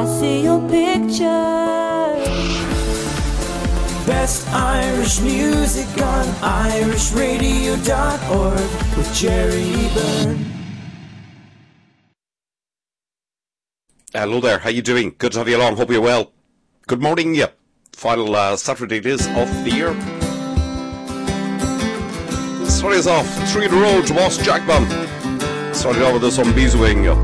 I see your picture. Best Irish music on irishradio.org with Jerry Byrne. Hello there, how you doing? Good to have you along, hope you're well. Good morning, yeah. Final Saturday it is of the year. Starting us off, 3 in a row to Boss Jackman. Starting off with this on Beeswing, yeah.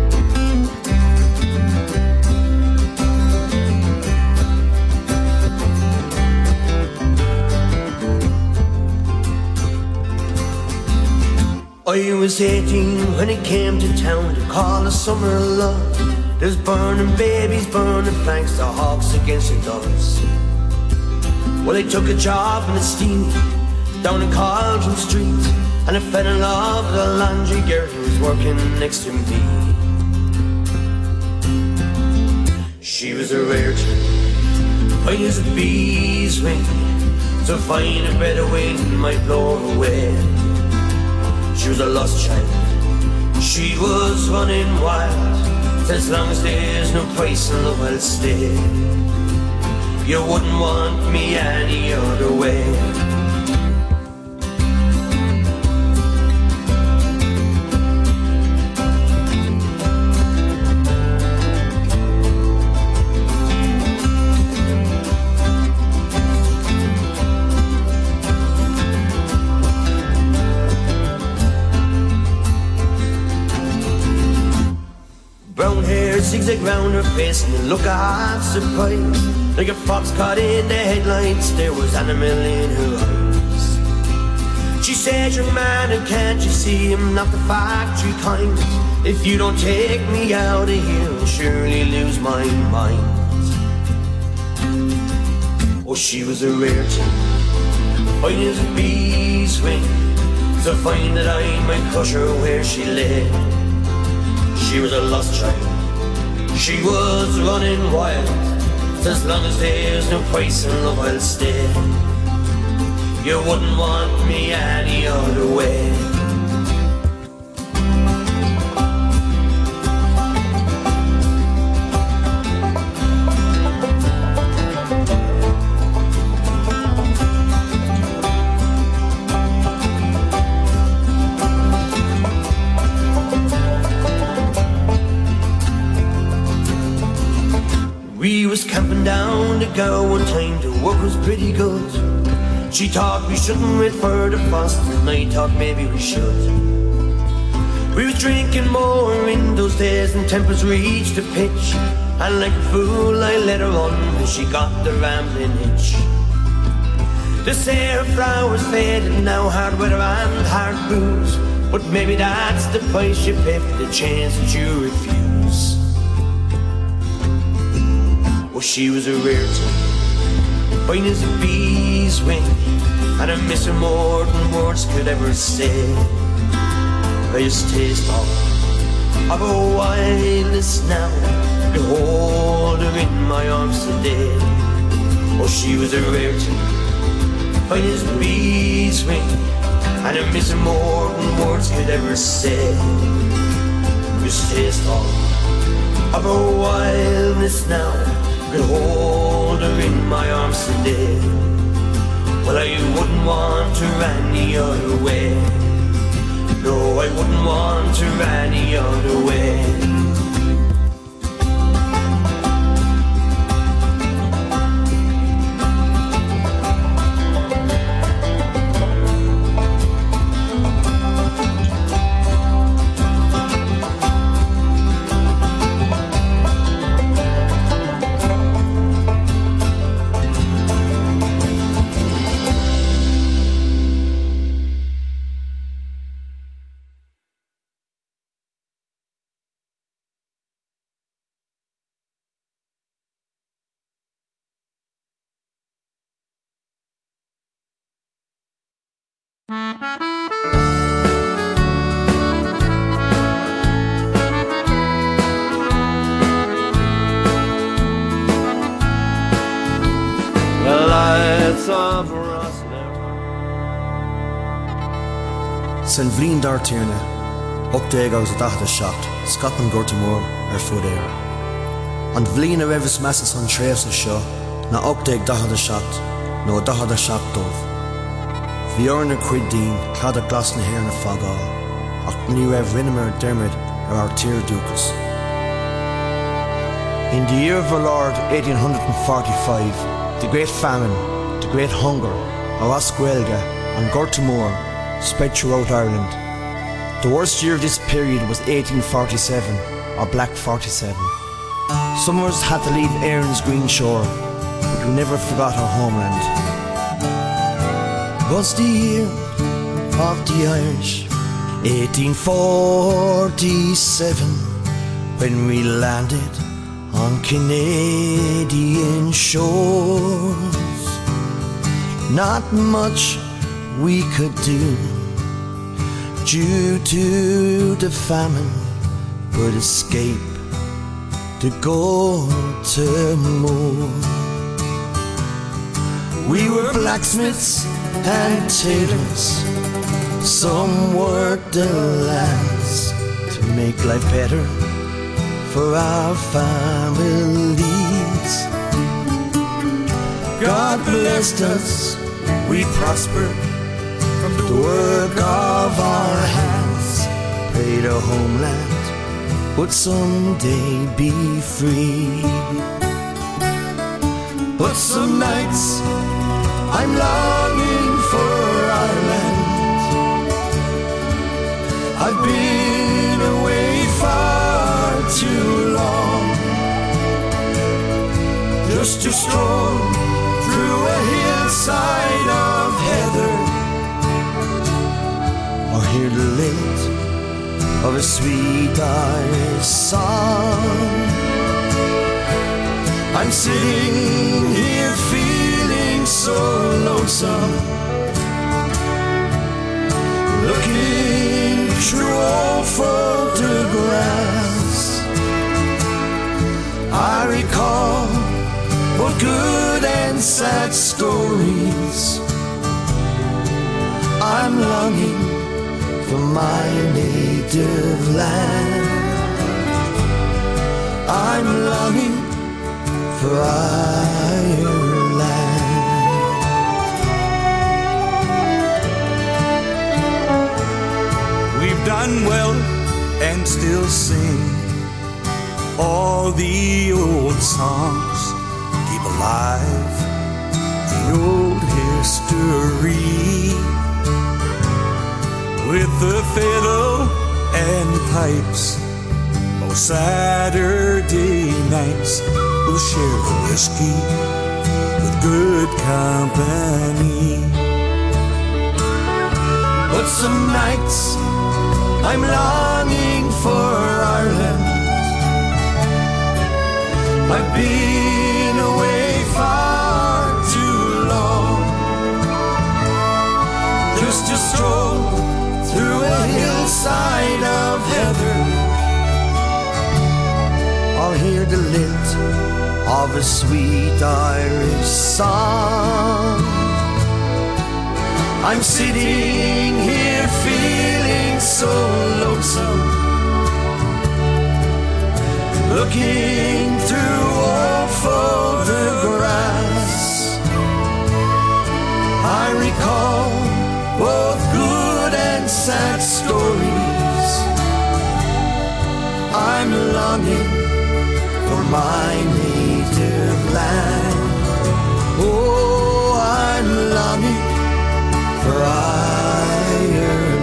I was 18 when it came to town to call a summer love. There's burning babies, burning flanks, the hawks against the doves. Well, I took a job in a steamy down in Cauldron Street, and I fell in love with a laundry girl who was working next to me. She was a rarity, fine as a bee's wing, so fine a better wing might blow her away. She was a lost child, she was running wild. As long as there's no price in love, I'll stay. You wouldn't want me any other way. Brown hair zigzag round her face and a look of surprise. Like a fox caught in the headlights, there was animal in her eyes. She said, young man, and can't you see I'm not the factory kind? If you don't take me out of here, I'll surely lose my mind. Oh, she was a rarity, fine as a bee's wing, so fine that I might crush her where she lay. She was a lost child, she was running wild. As long as there's no price in love, I'll stay. You wouldn't want me any other way. We was camping down the go one time, the work was pretty good. She thought we shouldn't wait for the frost, and I thought maybe we should. We was drinking more in those days, and tempers reached a pitch. And like a fool I let her on, and she got the rambling itch. They say her flowers faded now, hard weather and hard booze, but maybe that's the price you pay for the chance that you refuse. Well, she was a rarity, fine as a bee's wing, and I miss her more than words could ever say. I just taste of her wildness now, could hold her in my arms today. Oh, she was a rarity, fine as a bee's wing, and I miss her more than words could ever say. Just taste of her wildness now, could hold her in my arms today. Well, I wouldn't want her any other way. No, I wouldn't want her any other way. San bhliain dar tíorna, 8 agus a 10 seacht, scapan Gortamór ar fud éire. An bhliain a raibh measas an tréasa seo na 1847 nó 18 Bhí orna cuid dín cad a glas na hhéir na fágáil ach ní raibh rinnemer dermid ar tír dúchas. In the year of our Lord 1845, the Great Famine, the Great Hunger, Aras Gaeilge and Gortamore spread throughout Ireland. The worst year of this period was 1847, or Black 47. Some of us had to leave Erin's green shore, but we never forgot our homeland. It was the year of the Irish, 1847, when we landed on Canadian shores. Not much we could do due to the famine, but escape to go to more. We were blacksmiths and tailors, some worked the lands to make life better for our families. God blessed us, we prospered from the work of our hands. Pray the homeland would someday be free. But some nights I'm longing for Ireland. I've been away far too long, just to stroll through a hillside of heather, or hear the lilt of a sweet Irish song. I'm sitting here feeling so lonesome, looking through old photographs. I recall both good and sad stories. I'm longing for my native land. I'm longing for Ireland. We've done well and still sing all the old songs, keep alive the old history. With the fiddle and pipes, oh Saturday nights we'll share the whiskey with good company. But some nights I'm longing for Ireland. I've been away far too long, just to stroll through a hillside of heather, I'll hear the lilt of a sweet Irish song. I'm sitting here feeling so lonesome, looking through old photographs. I recall both good and sad stories. I'm longing for my native land. Oh, I'm longing for Ireland.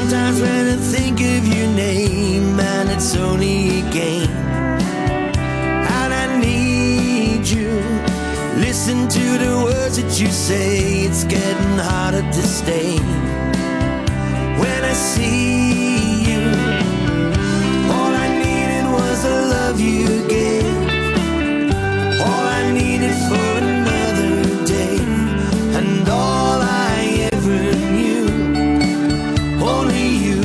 Sometimes when I think of your name, man, it's only a game. And I need you. Listen to the words that you say, it's getting harder to stay. When I see you, all I needed was the love you gave. All I needed for another day, and all I ever knew, only you.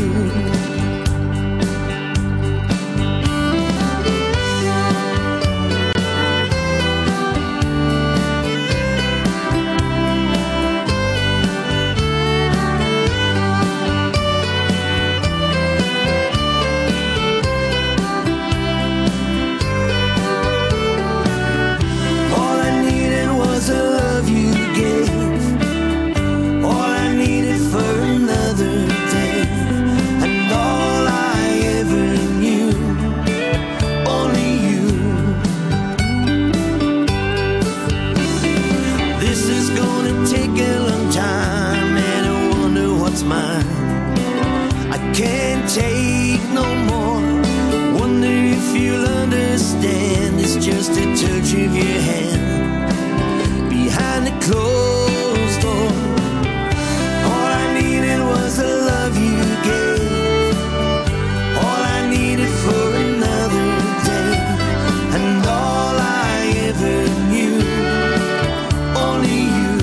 Take no more. Wonder if you'll understand. It's just a touch of your hand behind the closed door. All I needed was the love you gave. All I needed for another day, and all I ever knew, only you.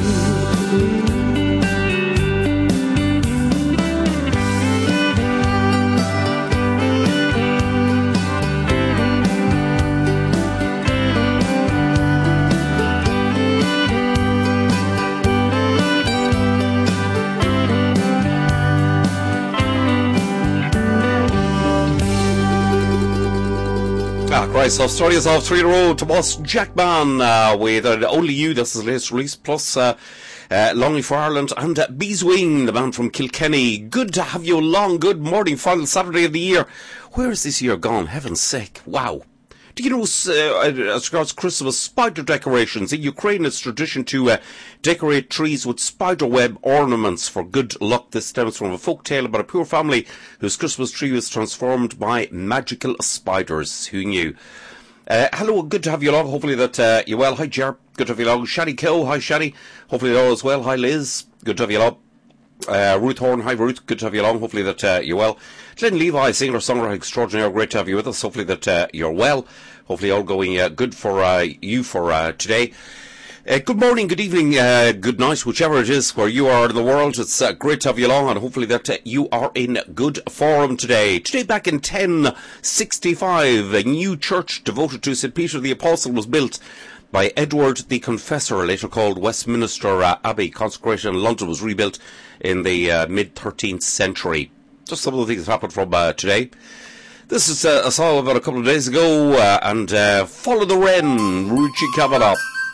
Right, so story is off 3 in a row. Tomas Jackman with Only You, that's his latest release, plus Longing for Ireland, and Beeswing, the man from Kilkenny. Good to have you along. Good morning, final Saturday of the year. Where is this year gone? Heaven's sake. Wow. Do you know, as regards Christmas, spider decorations? In Ukraine, it's tradition to decorate trees with spiderweb ornaments for good luck. This stems from a folk tale about a poor family whose Christmas tree was transformed by magical spiders. Who knew? Hello, good to have you along. Hopefully that you're well. Hi, Ger. Good to have you along. Shani Kill. Hi, Shani. Hopefully you're all as well. Hi, Liz. Good to have you along. Ruth Horn, hi Ruth, good to have you along, hopefully that you're well. Glenn Levi, singer-songwriter extraordinaire, great to have you with us, hopefully that you're well, hopefully all going good for you for today. Good morning, good evening, good night, whichever it is where you are in the world. It's great to have you along, and hopefully that you are in good form today. Today, back in 1065, a new church devoted to St. Peter the Apostle was built by Edward the Confessor, later called Westminster Abbey. Consecrated in London, was rebuilt in the mid-13th century. Just some of the things that happened from today. This is a song about a couple of days ago, and Follow the Wren, Ruchi Kavanagh.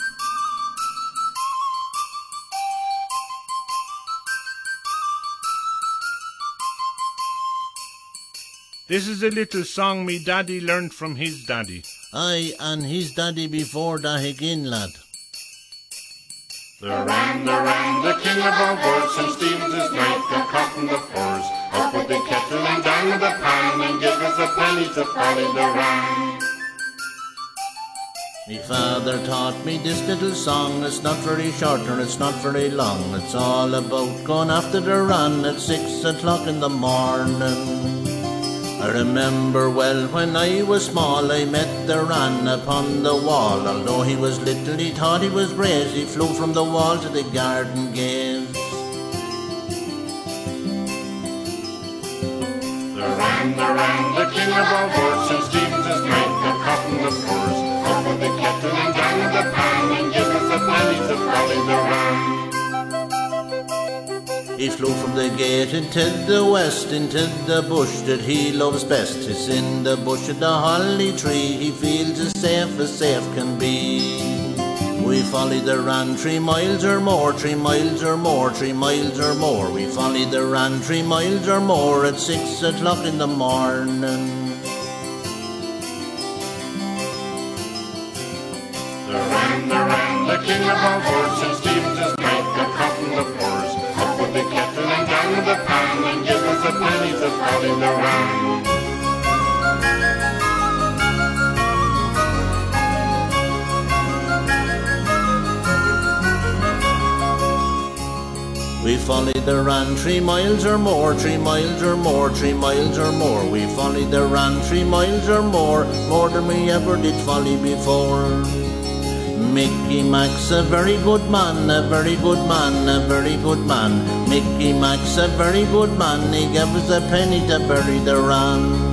This is a little song me daddy learned from his daddy. Aye, and his daddy before that again, lad. The Ran, the king of all birds, St. Stephen's is night, the cock and the furs. Up with the kettle and down with the pan, and give us a penny to follow the Ran. Me father taught me this little song. It's not very short and it's not very long. It's all about going after the Ran at 6 o'clock in the morning. I remember well when I was small, I met the Ran upon the wall. Although he was little, he thought he was brave. He flew from the wall to the garden gate. The Ran, the king of all birds, St. Stephen's is night, the cock and the furs. Up with the kettle and down with the pan, and give us a penny to follow the Ran. He flew from the gate into the west, into the bush that he loves best. It's in the bush of the holly tree, he feels as safe can be. We follow the Ran 3 miles or more, 3 miles or more, 3 miles or more. We follow the Ran 3 miles or more at 6 o'clock in the morning. The Ran, the king of all birds, St. Stephen's is night, the cock and the furs. Up with the kettle and down with the pan, and give us a penny to follow the round. We followed the ran 3 miles or more, 3 miles or more, 3 miles or more. We followed the ran 3 miles or more than we ever did folly before. Mickey Mac's a very good man, a very good man, a very good man. Mickey Mac's a very good man, he gave us a penny to bury the ran.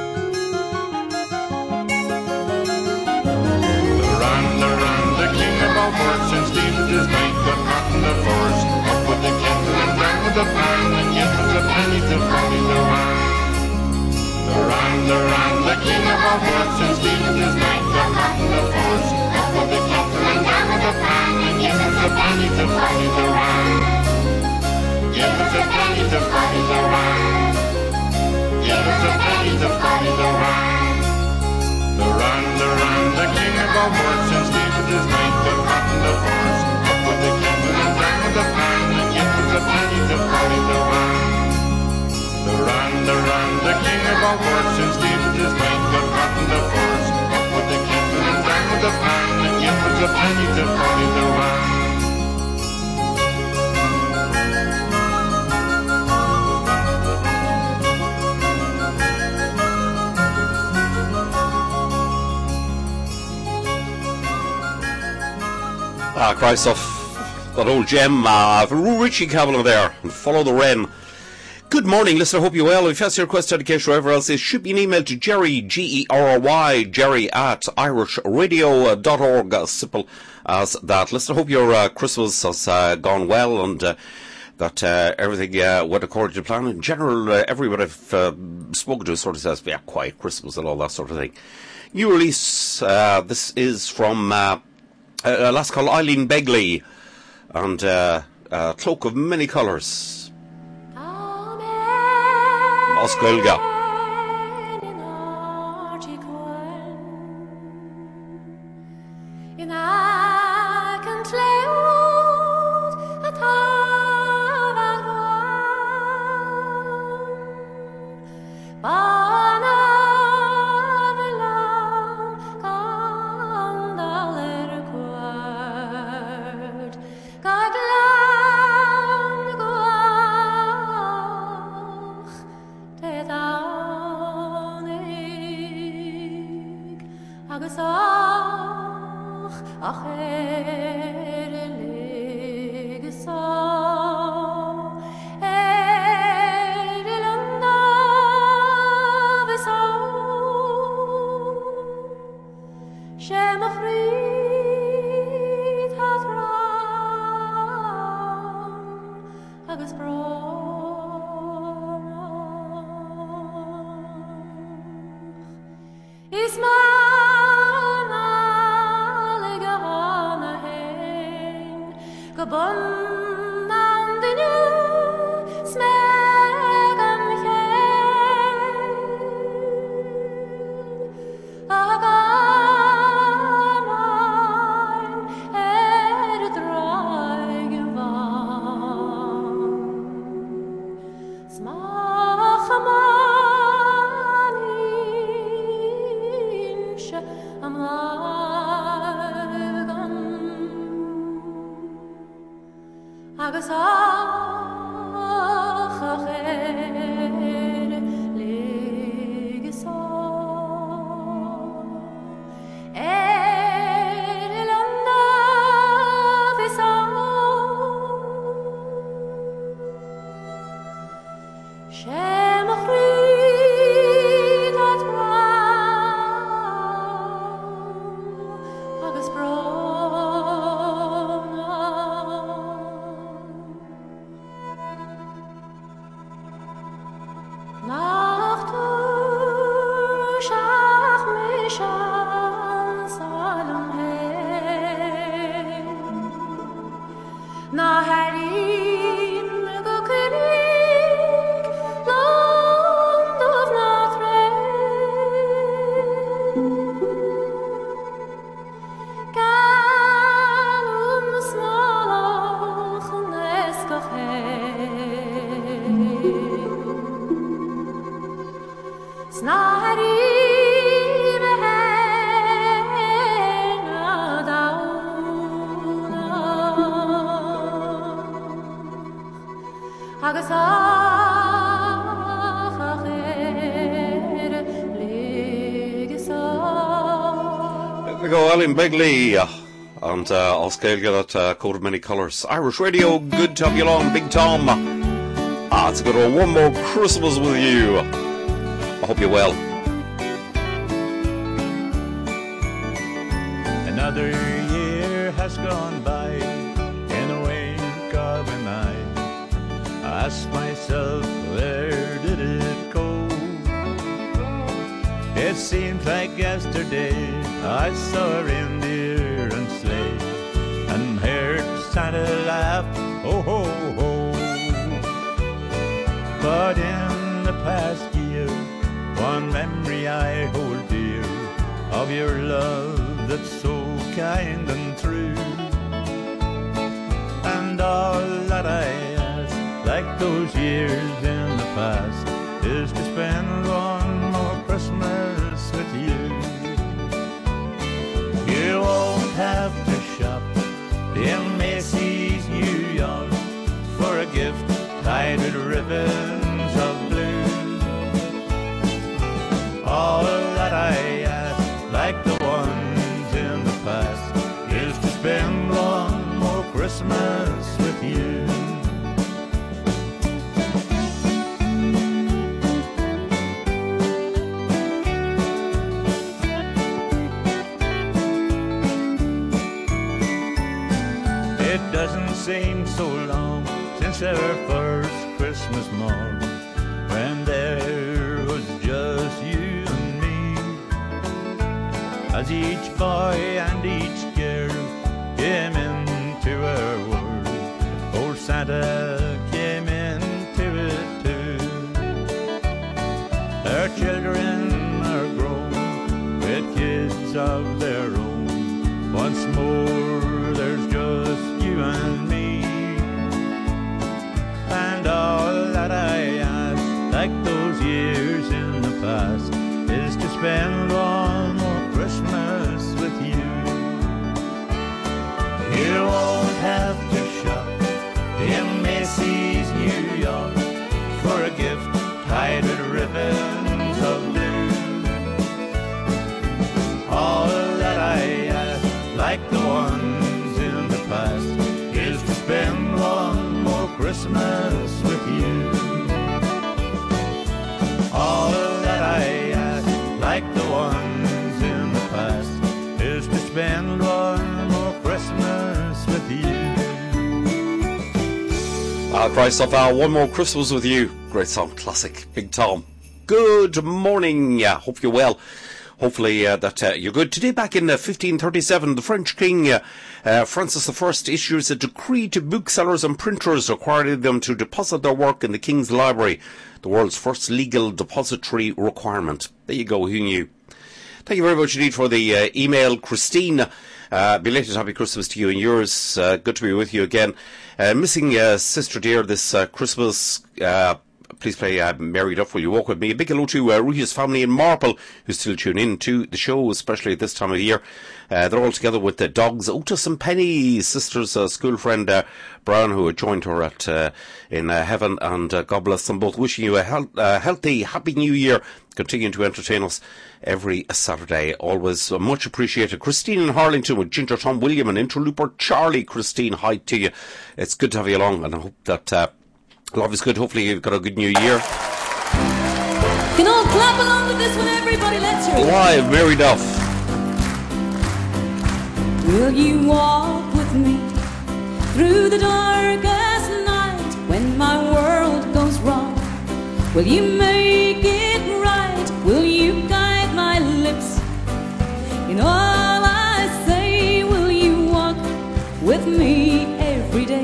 The ran, the king of all works, and Stephen is night, the pot and the force. Up with the kettle and down with the pan, and give us a penny to follow the ran. The ran, the king of all works, and Stephen is night, the pot and the force. Up with the kettle and down with the pan, and give us a penny to follow the ran. Give us a penny to follow the ran. Give us a penny to follow the ran. The ran, the king of all works, and Stephen is night, the pot and the force. Up with the kettle and down with the pan, and give us a penny to follow the ran. The king of all works, and Stephen is night, the pot and the force. Up with the kettle and down with the pan, and give us a penny to follow the ran. Christ off that old gem for Richie Cavanagh there, and Follow the Wren. Good morning, listener, hope you're well. If you have your request, dedication, or whatever else is, should be an email to Jerry, G-E-R-R-Y, Jerry at irishradio.org, as simple as that. Listener, hope your Christmas has gone well, and that everything went according to plan. In general, everyone I've spoken to sort of says, yeah, quiet Christmas and all that sort of thing. New release, this is from a lass called Eileen Begley, and Cloak of Many Colours. Osculga. We go Ellen Begley and Oscar that coat of many colours. Irish Radio, good to have you along, Big Tom. It's a good one. One more Christmas with you. I hope you're well. Another year has gone by in a wink of an eye. I ask myself, where did it go? It seems like yesterday I saw a reindeer and sleigh and heard Santa laugh, ho ho ho. But in the past year, one memory I hold dear of your love that's so kind and true. And all that I ask, like those years in the past, is to spend one more Christmas with you. You won't have to shop in Macy's, New York, for a gift tied with ribbons of blue. All that I ask, like the ones in the past, is to spend one more Christmas with you. It doesn't seem so long since our first Christmas morn, when there was just you and me. As each boy and each girl came into our world, old Santa came into it too. Our children are grown with kids of their own. Once more there's just you and me. And all that I ask, like those years in the past, is to spend one more Christmas with you. You won't have to shop in Macy's, New York, for a gift tied with ribbons of blue. All that I ask, like the ones in the past, is to spend one more Christmas with you. All that I ask, like the ones in the past, is to spend one more Christmas with you. Christ of One More Christmas with You. Great song, classic. Big Tom. Good morning. Hope you're well. Hopefully that you're good. Today, back in 1537, the French king Francis I issues a decree to booksellers and printers requiring them to deposit their work in the King's Library, the world's first legal depository requirement. There you go, who knew? Thank you very much indeed for the email, Christine. Belated happy Christmas to you and yours. Good to be with you again. Missing sister dear this Christmas. Please play Mary Duff, Will You Walk With Me? A big hello to Ruhi's family in Marple, who still tune in to the show, especially at this time of year. They're all together with the dogs, Otis and Penny, sister's school friend Brian, who had joined her at in heaven, and God bless them both. Wishing you a healthy, happy new year. Continuing to entertain us every Saturday. Always much appreciated. Christine in Harlington with Ginger Tom William and interlooper Charlie. Christine, hi to you. It's good to have you along, and I hope that love is good. Hopefully you've got a good new year. Can all clap along with this one, everybody? Let's hear it. Live, Mary Duff. Will you walk with me through the darkest night when my world goes wrong? Will you make it right? Will you guide my lips in all I say? Will you walk with me every day?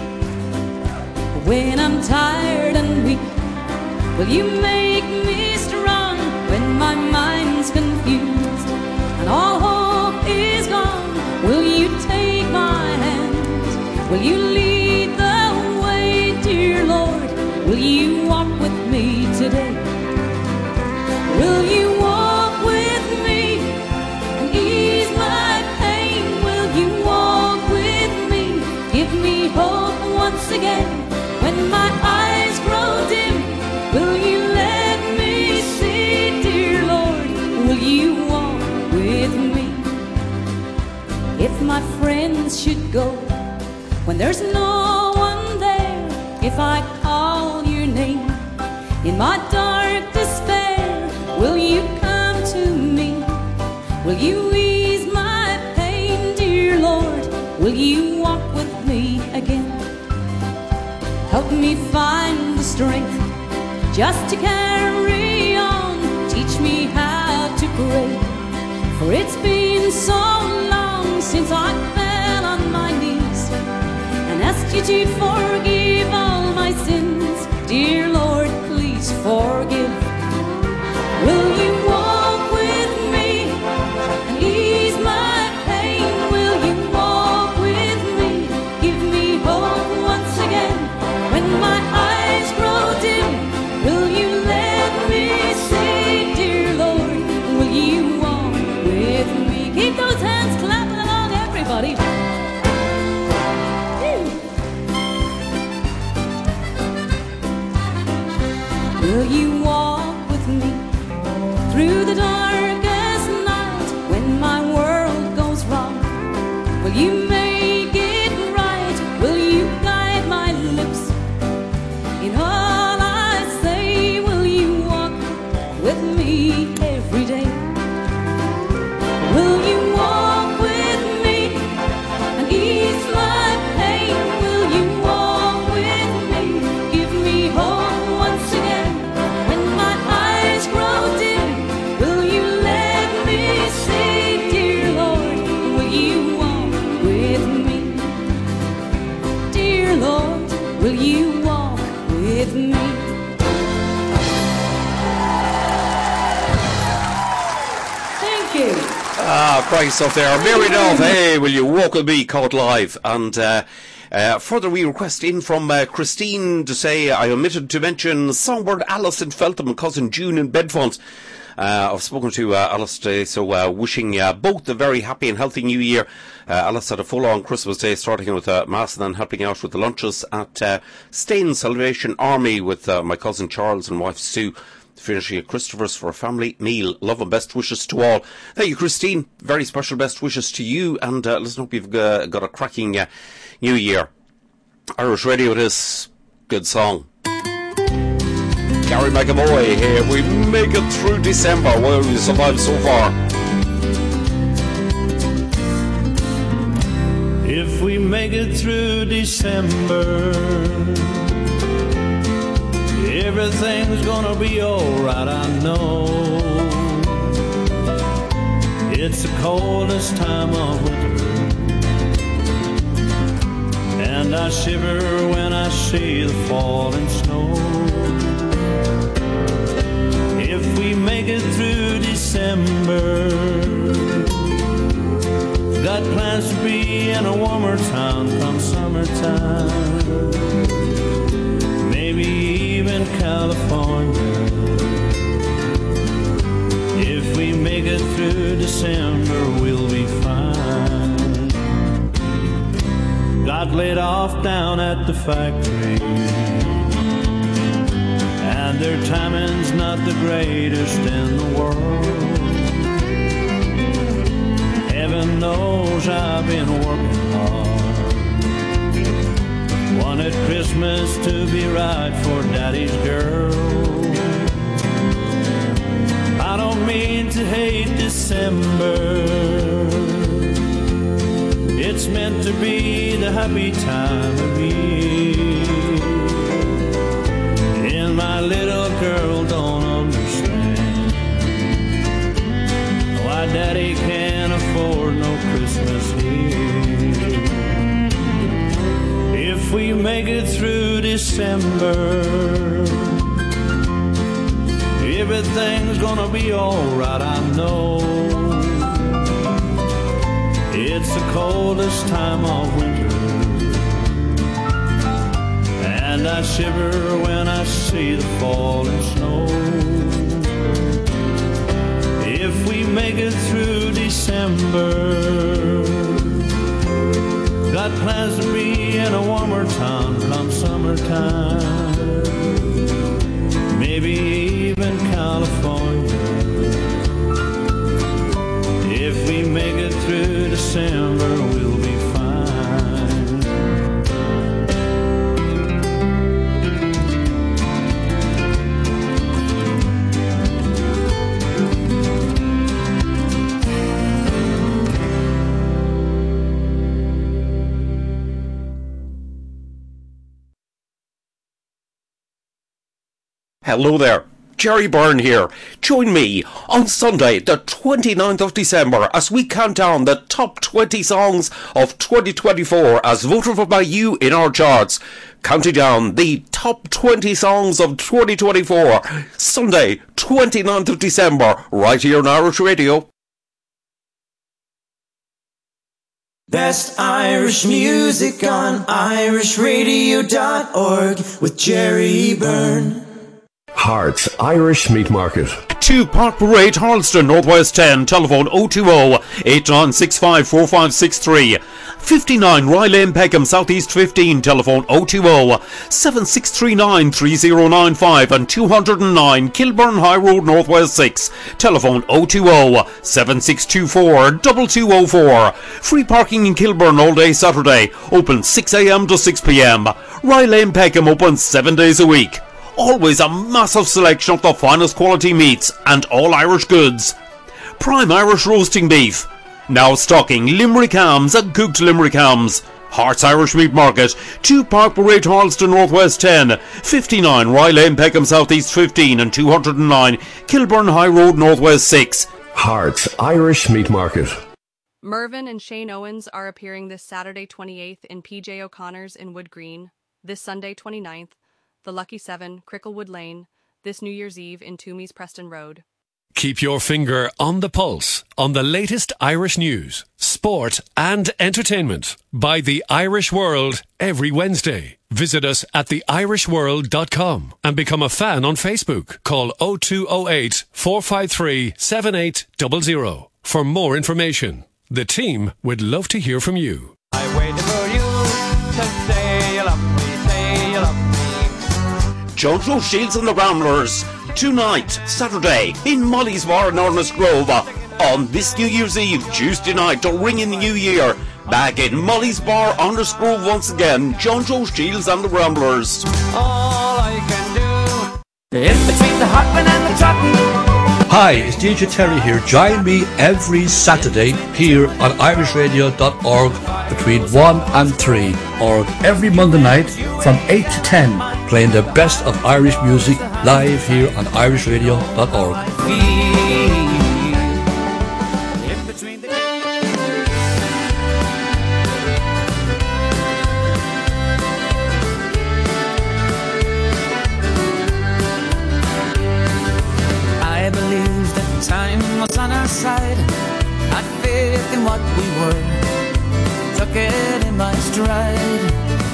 When I'm tired and weak, will you make me strong? When my mind's confused and all hope is gone, will you take my hand? Will you lead the way, dear Lord? Will you walk with me today? Will go when there's no one there? If I call your name in my dark despair, will you come to me? Will you ease my pain, dear Lord? Will you walk with me again? Help me find the strength just to carry on. Teach me how to pray, for it's been so long since I fell on my knees and asked you to forgive all my sins. Dear Lord, please forgive. Will you walk with me and ease my pain? Will you walk with me, give me hope once again? When my eyes grow dim, will you let me see? Dear Lord, will you walk with me? Keep those hands clapping along, everybody. Will you walk with me through the darkest night when my world goes wrong? Will you make it right? Will you guide my lips in all I say? Will you walk with me every day? Will you walk with me and ease my pain? Will you walk with me, give me hope once again? When my eyes grow dim, will you let me see? Dear Lord, will you walk with me? Dear Lord, will you walk with me? Thank you. Ah, great stuff there. Mary Dove, hey, will you walk with me, caught live. And further we request in from Christine to say, I omitted to mention songbird Alice in Feltham and cousin June in Bedfont. I've spoken to Alice today, so wishing both a very happy and healthy new year. Alice had a full-on Christmas day, starting with Mass and then helping out with the lunches at Stain Salvation Army with my cousin Charles and wife Sue, finishing at Christopher's for a family meal. Love and best wishes to all. Thank you, Christine. Very special best wishes to you, and listen, hope you've got a cracking new year. Irish Radio, this good song. Gary McAvoy here. We make it through December. Well, we survived so far. If we make it through December, everything's gonna be alright, I know. It's the coldest time of winter, and I shiver when I see the falling snow. If we make it through December, got plans to be in a warmer town come summertime, maybe even California. If we make it through December, we'll be fine. Got laid off down at the factory, and their timing's not the greatest in the world. Heaven knows I've been working hard. Wanted Christmas to be right for Daddy's girl. I don't mean to hate December, it's meant to be the happy time of year. And my little girl don't understand why Daddy can't afford no Christmas here. If we make it through December, everything's gonna be alright, I know. It's the coldest time of winter, and I shiver when I see the falling snow. If we make it through December, got plans to be in a warmer town come summertime, maybe even California. If we make it through December, we'll be fine. Hello there, Jerry Byrne here. Join me on Sunday, the 29th of December, as we count down the top 20 songs of 2024 as voted for by you in our charts. Counting down the top 20 songs of 2024. Sunday, 29th of December, right here on Irish Radio. Best Irish music on irishradio.org with Jerry Byrne. Hearts Irish Meat Market. 2 Park Parade, Harleston, Northwest 10, telephone 020-8965-4563. 59 Rye Lane, Peckham, Southeast 15, telephone 020-7639-3095 and 209 Kilburn High Road, Northwest 6, telephone 020-7624-2204. Free parking in Kilburn all day Saturday, open 6 a.m. to 6 p.m. Rye Lane, Peckham, open 7 days a week. Always a massive selection of the finest quality meats and all Irish goods. Prime Irish roasting beef. Now stocking Limerick hams and cooked Limerick hams. Hearts Irish Meat Market, 2 Park Parade, Harleston, Northwest 10, 59 Rye Lane, Peckham, Southeast 15 and 209 Kilburn High Road, Northwest 6. Hearts Irish Meat Market. Mervyn and Shane Owens are appearing this Saturday 28th in PJ O'Connor's in Wood Green, this Sunday 29th, The Lucky 7, Cricklewood Lane, this New Year's Eve in Toomey's Preston Road. Keep your finger on the pulse on the latest Irish news, sport and entertainment by The Irish World every Wednesday. Visit us at theirishworld.com and become a fan on Facebook. Call 0208 453 7800 for more information. The team would love to hear from you. I waited for you to say you love me, say you love me. Jojo Shields and the Ramblers, tonight, Saturday, in Molly's Bar in Ernest Grove. On this New Year's Eve, Tuesday night, to ring in the new year. Back in Molly's Bar, Ernest Grove once again, Jojo Shields and the Ramblers. All I can do in between the hopping and the trotting. Hi, it's DJ Terry here. Join me every Saturday here on irishradio.org between 1 and 3, or every Monday night from 8 to 10, playing the best of Irish music live here on irishradio.org. Time was on our side, had faith in what we were, took it in my stride,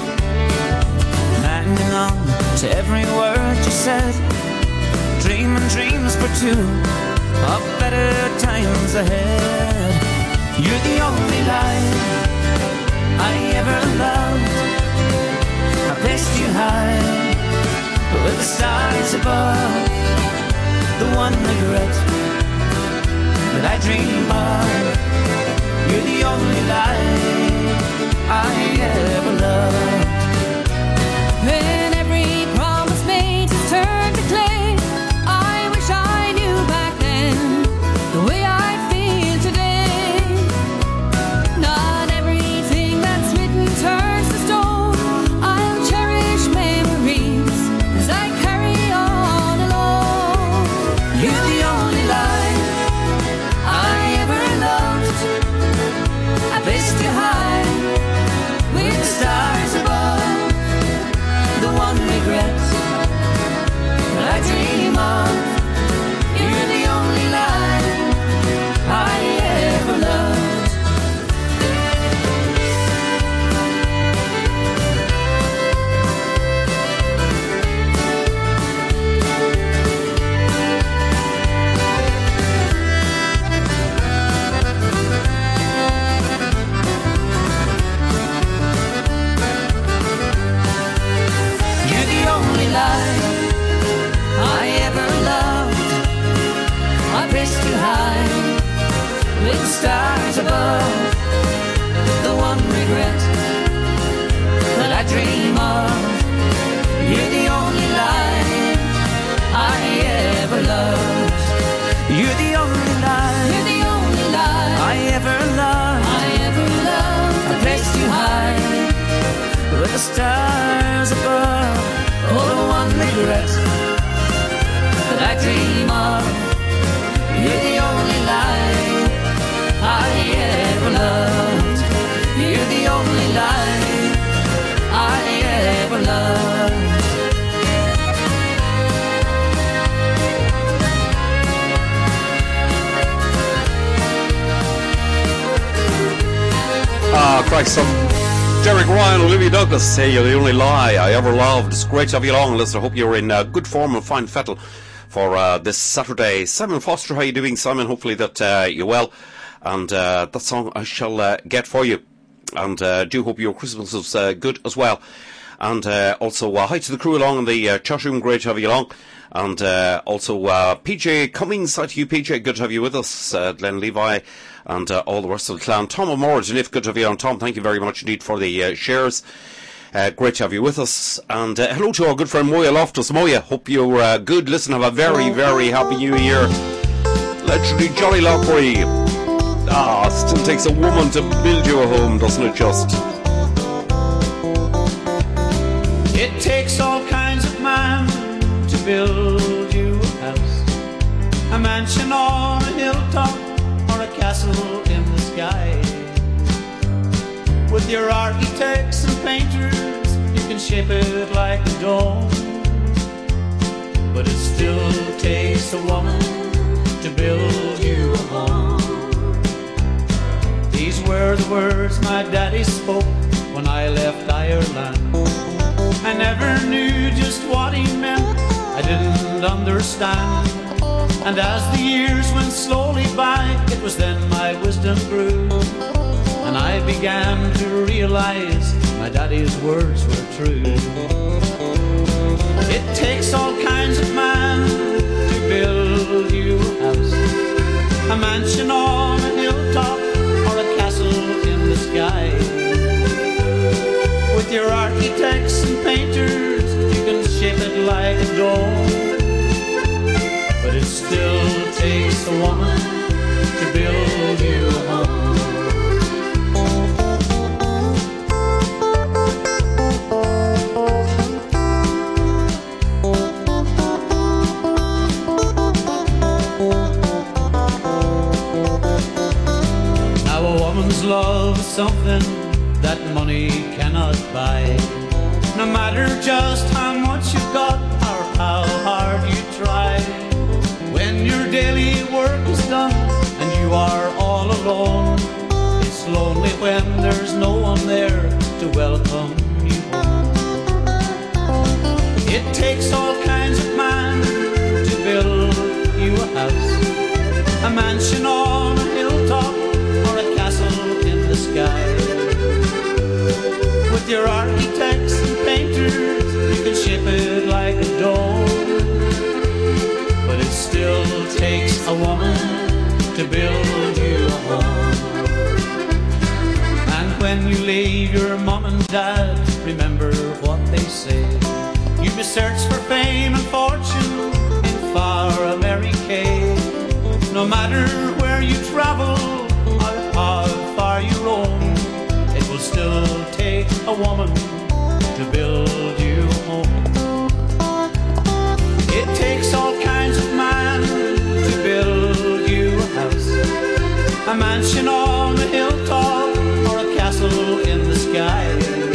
hanging on to every word you said, dreaming dreams for two of better times ahead. You're the only light I ever loved, I placed you high with the stars above. The one regret that I dream of, you're the only light I ever loved. When every promise made has turned to clay, I wish I knew back then the way I feel today. Not everything that's written turns to stone. I'll cherish memories as I carry on alone. You're the only light I ever loved, I placed you high with the stars above. The one regret that I dream of, you're the only light I ever loved. I ever loved, I placed you high with the stars above. The one regret that I dream of, you're the only light I ever loved. You're the only light, you're the only light I ever loved, I ever loved. I placed you high with the stars above. Oh, the one regret crack some Derek Ryan, Olivia Douglas. Say you're the only lie I ever loved. It's great to have you along, listener. I hope you're in good form and fine fettle for this Saturday. Simon Foster, how are you doing, Simon? Hopefully that you're well. And that song I shall get for you. And do hope your Christmas was good as well. And also hi to the crew along in the chat room. Great to have you along. And also PJ Cummings, hi to you, PJ. Good to have you with us. Glenn Levi and all the rest of the clan. Tom O'More, Jennifer, good to have you on. Tom, thank you very much indeed for the shares. Great to have you with us. And hello to our good friend Moya Loftus. Moya, hope you're good. Listen, have a very, very happy new year. Literally Johnny Lockery. Still takes a woman to build you a home, doesn't it just? It takes all kinds of man to build you a house, a mansion on a hilltop or a castle in the sky. With your architects and painters, you can shape it like a dome. But it still takes a woman to build you a home. These were the words my daddy spoke when I left Ireland. I never knew just what he meant, I didn't understand. And as the years went slowly by, it was then my wisdom grew. And I began to realize my daddy's words were true. It takes all kinds of man to build you a house, a mansion on a hilltop or a castle in the sky. With your architects and painters, you can shape it like a dome. But it still takes a woman to build you a home. Now a woman's love is something that money cannot buy. No matter just how much you've got or how hard you try. When your daily work is done and you are all alone, it's lonely when there's no one there to welcome you home. It takes all kinds of man to build you a house, a mansion on a hilltop or a castle in the sky. With your architects and painters, you can shape it like a dome. But it still takes a woman to build you a home. And when you leave your mom and dad, remember what they say. You may search for fame and fortune in far America. No matter where you travel or how far you roam, it will still take a woman to build you a home. It takes all kinds of man to build you a house, a mansion on a hilltop or a castle in the sky.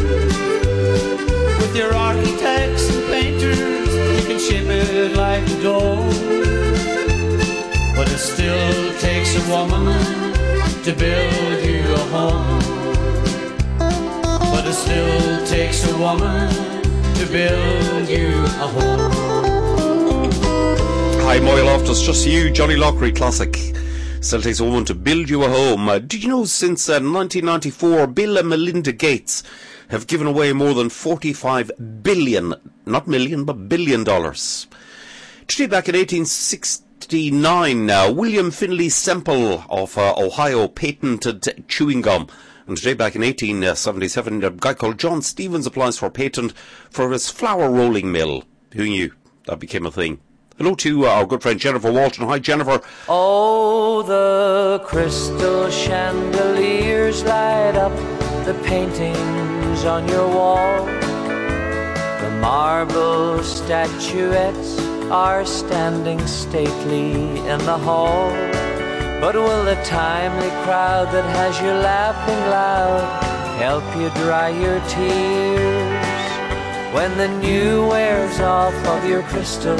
With your architects and painters, you can shape it like a dome. But it still takes a woman to build you a home. But it still takes a woman to build you a home. Hi, Moya Loftus, just you, Johnny Lockery classic. Still takes a woman to build you a home. Did you know since 1994, Bill and Melinda Gates have given away more than $45 billion, not million, but $1 billion. Today back in 1869, William Finley Semple of Ohio patented chewing gum. And today back in 1877, a guy called John Stevens applies for a patent for his flour rolling mill. Who knew that became a thing? Hello to our good friend Jennifer Walton. Hi, Jennifer. Oh, the crystal chandeliers light up the paintings on your wall. The marble statuettes are standing stately in the hall. But will the timely crowd that has you laughing loud help you dry your tears when the new wears off of your crystal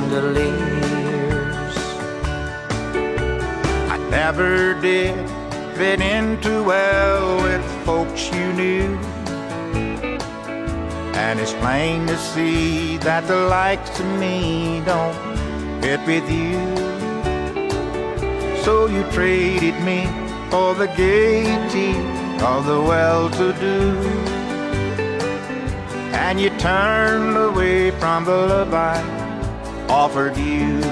chandeliers? I never did fit in too well with folks you knew. And it's plain to see that the likes of me don't fit with you. So you traded me for the gaiety of the well-to-do, and you turned away from the love I offered you.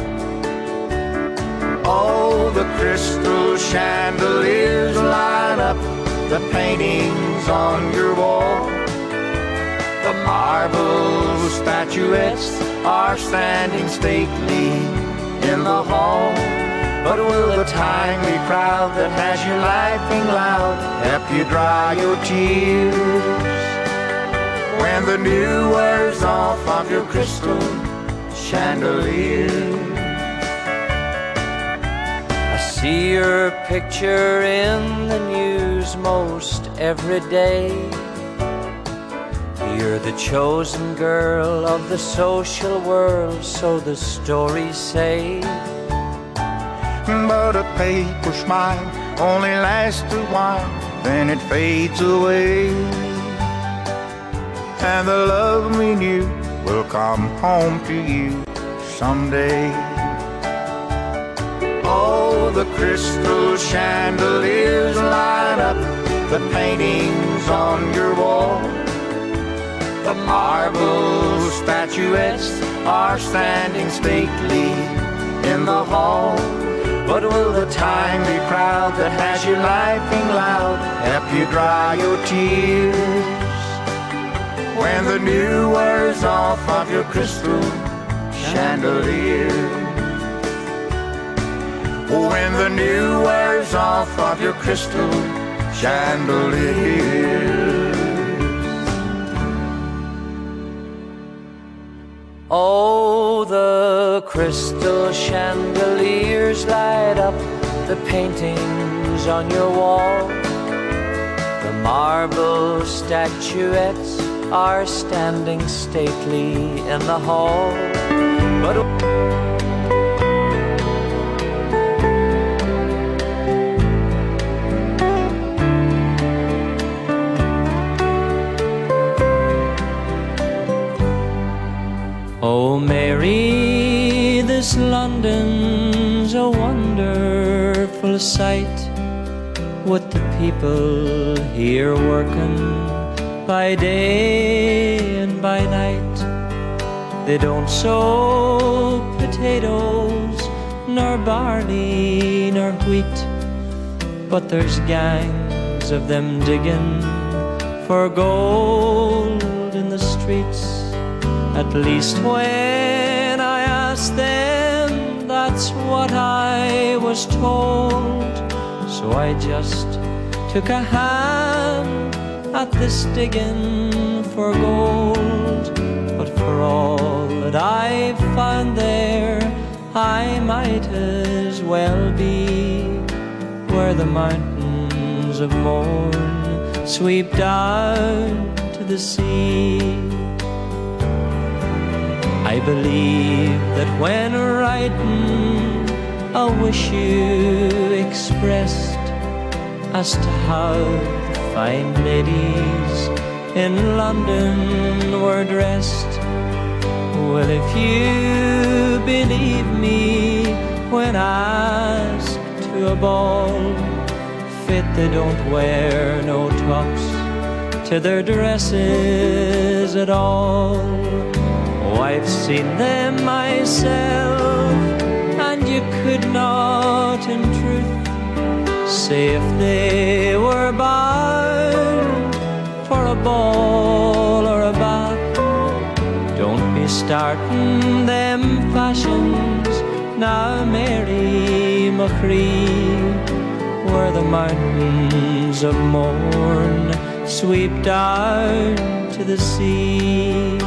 Oh, the crystal chandeliers light up the paintings on your wall. The marble statuettes are standing stately in the hall. But will the timely crowd that has you laughing loud help you dry your tears when the dew wears off of your crystal chandelier? I see your picture in the news most every day. You're the chosen girl of the social world, so the stories say. But a paper smile only lasts a while, then it fades away, and the love we knew will come home to you someday. Oh, the crystal chandeliers light up the paintings on your wall. The marble statuettes are standing stately in the hall. But will the timely crowd that has you laughing loud help you dry your tears when the dew wears off of your crystal chandelier? When the dew wears off of your crystal chandelier. Oh, the crystal chandeliers light up the paintings on your wall. The marble statuettes are standing stately in the hall. But oh, Mary, this London's a wonderful sight, with the people here working by day and by night. They don't sow potatoes, nor barley, nor wheat, but there's gangs of them digging for gold in the streets. At least when I asked them, that's what I was told. So I just took a hand at this digging for gold. But for all that I've found there, I might as well be where the mountains of Mourne sweep down to the sea. I believe that when writing a wish you expressed as to how the fine ladies in London were dressed. Well, if you believe me when asked to a ball, fit they don't wear no tops to their dresses at all. Oh, I've seen them myself, and you could not in truth say if they were bound for a ball or a bath. Don't be starting them fashions now, Mary McCree, where the mountains of Mourne sweep down to the sea.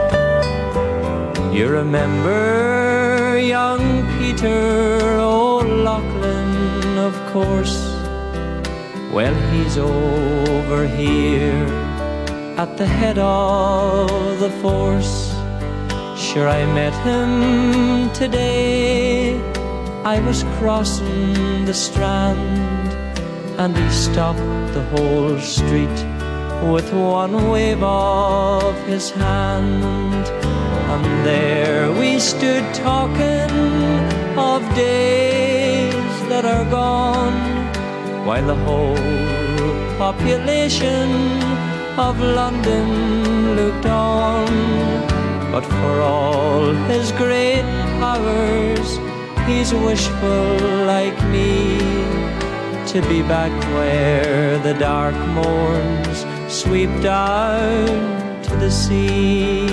You remember young Peter O'Loughlin, of course. Well, he's over here at the head of the force. Sure, I met him today. I was crossing the Strand and he stopped the whole street with one wave of his hand. And there we stood talking of days that are gone, while the whole population of London looked on. But for all his great powers, he's wishful like me, to be back where the dark morns sweep down to the sea.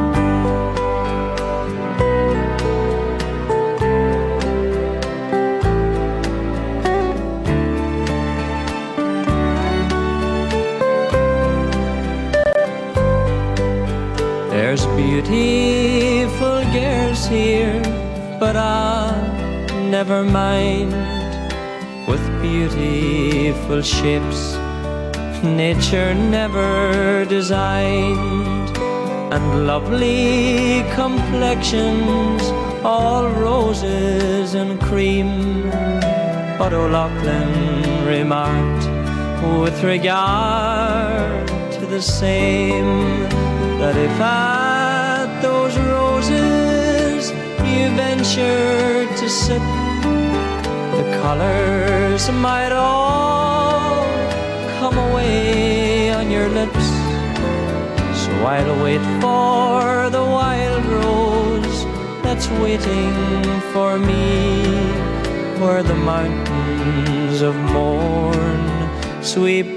There's beautiful girls here, but never mind. With beautiful shapes nature never designed, and lovely complexions, all roses and cream. But O'Loughlin remarked with regard to the same, that if at those roses you ventured to sip, the colours might all come away on your lips. So I'll wait for the wild rose that's waiting for me, where the mountains of morn sweep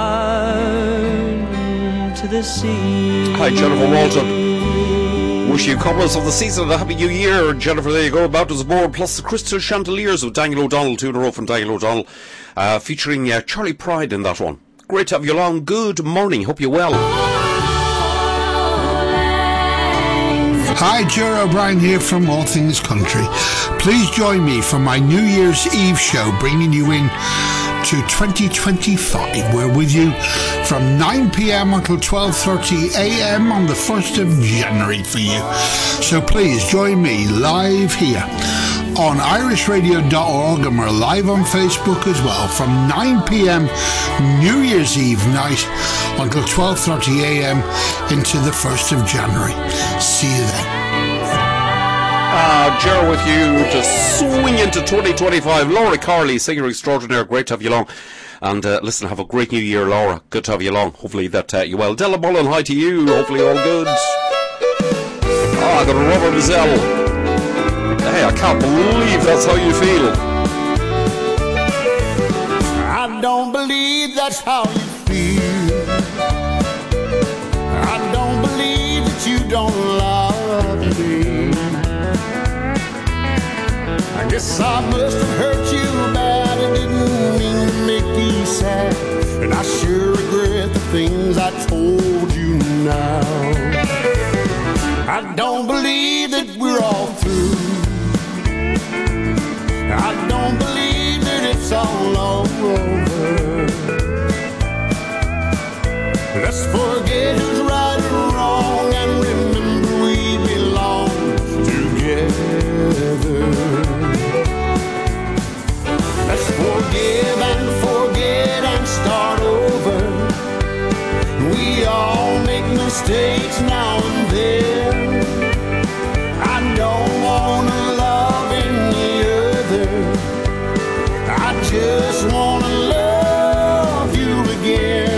down to the sea. Hi, Jennifer Walton. Wish you couples of the season and a happy new year. Jennifer, there you go. Baptist Aboard, plus the Crystal Chandeliers with Daniel O'Donnell, 2 in a row from Daniel O'Donnell, featuring Charlie Pride in that one. Great to have you along. Good morning. Hope you're well. Hi, Ger O'Brien here from All Things Country. Please join me for my New Year's Eve show, bringing you in to 2025. We're with you from 9 p.m. until 12:30 a.m. on the 1st of January for you. So please join me live here on irishradio.org, and we're live on Facebook as well from 9 p.m. New Year's Eve night until 12:30 a.m. into the 1st of January. See you then. Ger with you to swing into 2025. Laura Carley, singer extraordinaire. Great to have you along. And listen, have a great new year, Laura. Good to have you along. Hopefully that you're well. Della Mullen, hi to you. Hopefully all good. I got a Robert Mazzell. Hey, I can't believe that's how you feel. I don't believe that's how you feel. I don't believe that you don't love me. I guess I must have hurt you bad and didn't mean to make you sad. And I sure regret the things I told you now. I don't believe that we're all through. I don't believe that it's all over. Let's forget who's right or wrong and remember we belong together. Let's forgive and forget and start over. We all make mistakes now and then. I don't want to love any other. I just want to love you again.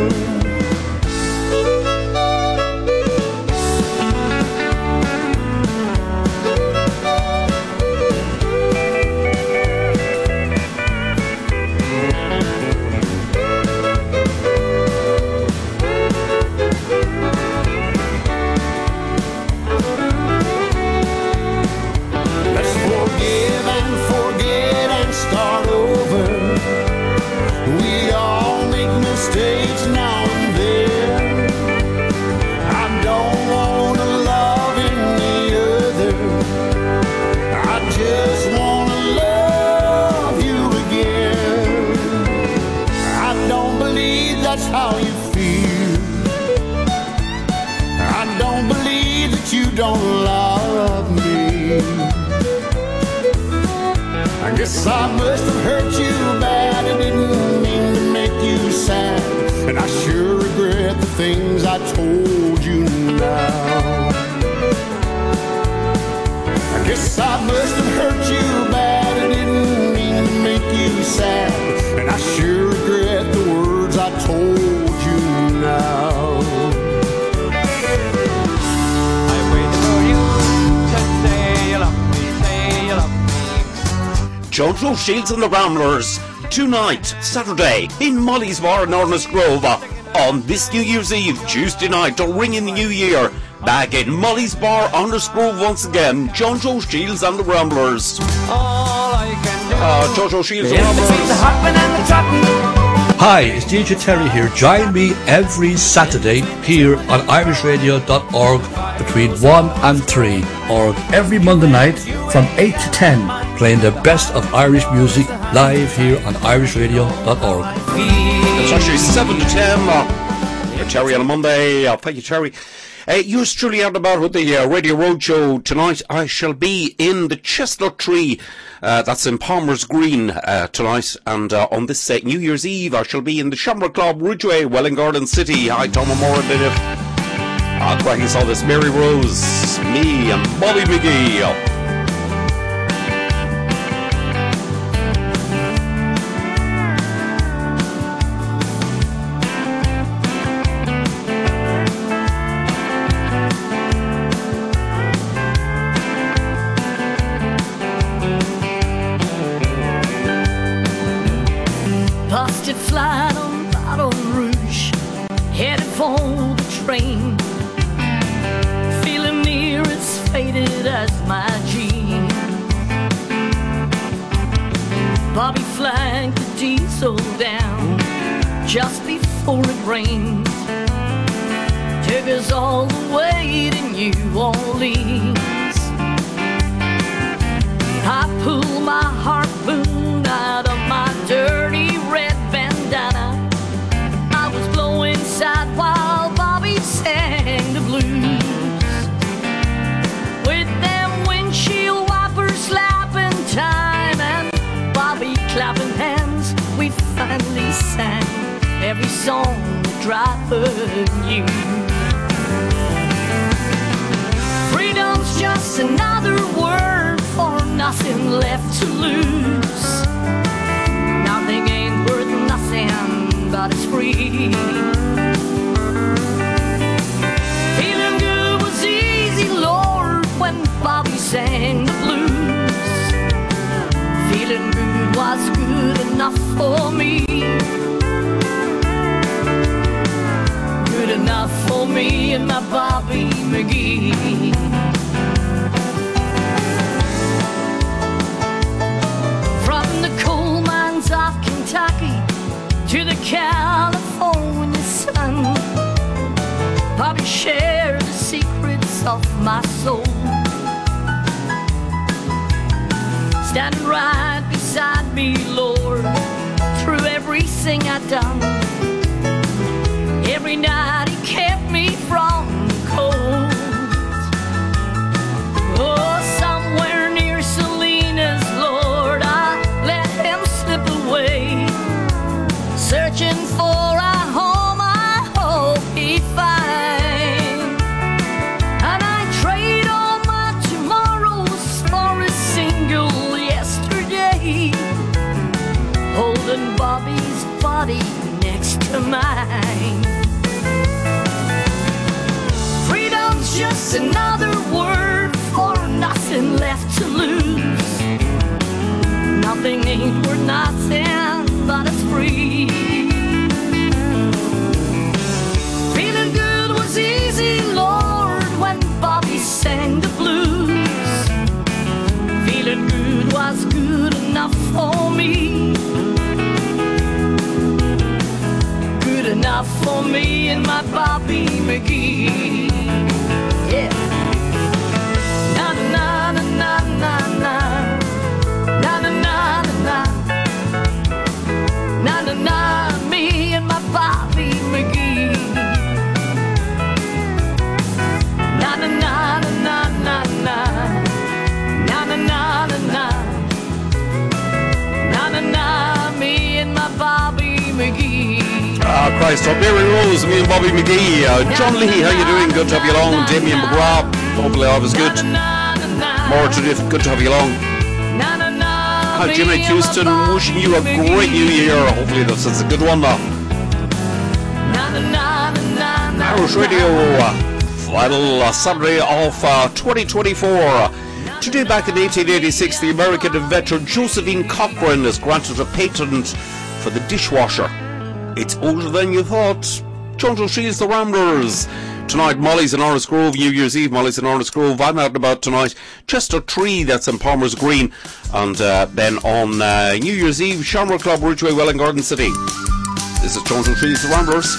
Start over. We all make mistakes now and then. I don't want to love any other. I just want to love you again. I don't believe that's how you feel. I don't believe that you don't love me. I guess I must have hurt you bad and didn't things I told you now. I guess I must have hurt you bad. I didn't mean to make you sad, and I sure regret the words I told you now. I waited for you to say you love me, say you love me. Jojo Shields and the Ramblers, tonight, Saturday, in Molly's Bar in Ernest Grove. On this New Year's Eve, Tuesday night, to ring in the new year. Back in Molly's Bar, Ernest Grove once again. Jojo Shields and the Ramblers. All I can do Jojo Shields and the Ramblers. the hopping and the trotting. Hi, it's DJ Terry here. Join me every Saturday here on irishradio.org between 1 and 3, or every Monday night from 8 to 10, playing the best of Irish music live here on irishradio.org. It's actually 7 to 10. Terry on a Monday. Thank you, Terry. Yours truly out and about with the Radio Roadshow tonight. I shall be in the Chestnut Tree. That's in Palmer's Green tonight. And on this New Year's Eve, I shall be in the Shamrock Club, Ridgeway, Welling Garden City. Hi, Tom O'Mora did it. Cracking saw this Mary Rose, me and Bobby McGee. Busted flat on Baton Rouge, headed for the train, feeling near as faded as my jeans. Bobby flagged the diesel down just before it rained, took us all the way to New Orleans. I pulled my harpoon out of my dirty red bandana. I was blowing side while Bobby sang the blues. With them windshield wipers slapping time and Bobby clapping hands, we finally sang every song the driver knew. Freedom's just another word for nothing left to lose. Nothing ain't worth nothing, but it's free. Feeling good was easy, Lord, when Bobby sang the blues. Feeling good was good enough for me. Good enough for me and my Bobby McGee. From the coal mines of Kentucky to the California sun, Bobby shared the secrets of my soul. Standing right beside me, Lord, through everything I've done. Every night he kept me from the cold. Oh, somewhere near Salinas, Lord, I let him slip away, searching for a home I hope he'd find. And I trade all my tomorrows for a single yesterday, holding Bobby's body next to mine. Freedom's just another word for nothing left to lose. Nothing ain't worth nothing, but it's free. Feeling good was easy, Lord, when Bobby sang the blues. Feeling good was good enough for me. Good enough for me and my Bobby McGee. Yeah. Na na na na na na na na na na na na na, me and my Bobby McGee. Na na na na na na na na na na na na na, me and my Bobby McGee. Christ, Mary Rose, me and Bobby McGee, John Lee, how you doing? Good to have you along. Damien McGrath, hopefully all is good. More to diff, good to have you along. Hi, Jimmy Houston, wishing you a great new year. Hopefully this is a good one now. Irish Radio, final Saturday of 2024. Today, back in 1886, the American inventor Josephine Cochrane is granted a patent for the dishwasher. It's older than you thought. Jojo Shields, the Ramblers. Tonight, Molly's in Orris Grove, New Year's Eve, Molly's in Orris Grove. I'm out and about tonight. Chester Tree, that's in Palmer's Green. And then on New Year's Eve, Shamrock Club, Ridgeway, Welling Garden City. This is Jojo Shields, the Ramblers.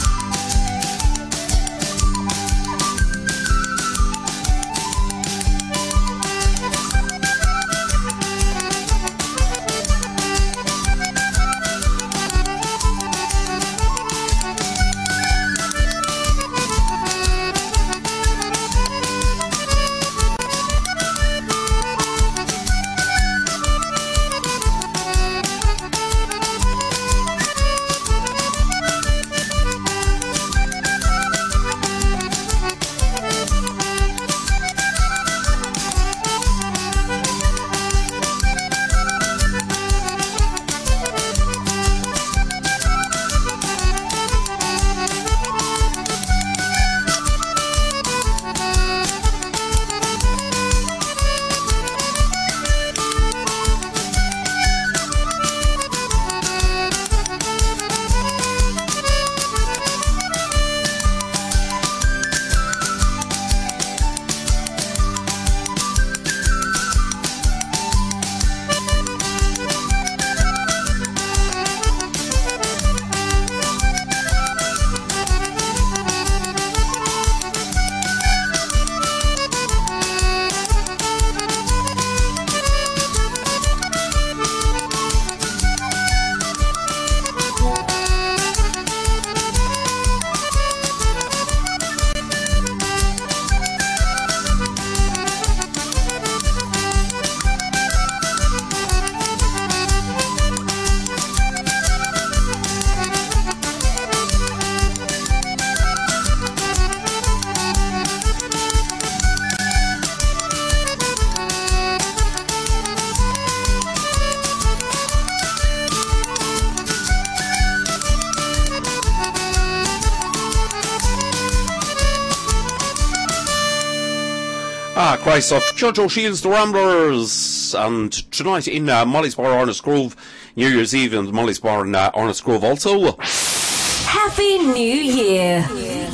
Christ of Jojo Shields, the Ramblers, and tonight in Molly's Bar, Ornis Grove, New Year's Eve in Molly's Bar in Ornis Grove also. Happy New Year!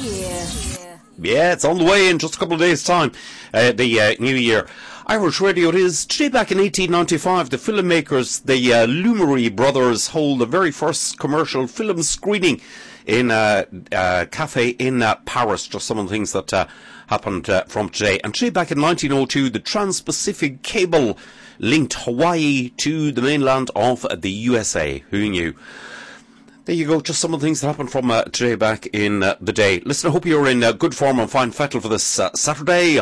Yeah, it's on the way in just a couple of days' time, the New Year. Irish Radio it is. Today back in 1895, the filmmakers, the Lumery brothers, hold the very first commercial film screening in a cafe in Paris. Just some of the things that happened from today. And today back in 1902, the Trans-Pacific Cable linked Hawaii to the mainland of the USA. Who knew? There you go, just some of the things that happened from today back in the day. Listen, I hope you're in good form and fine fettle for this Saturday.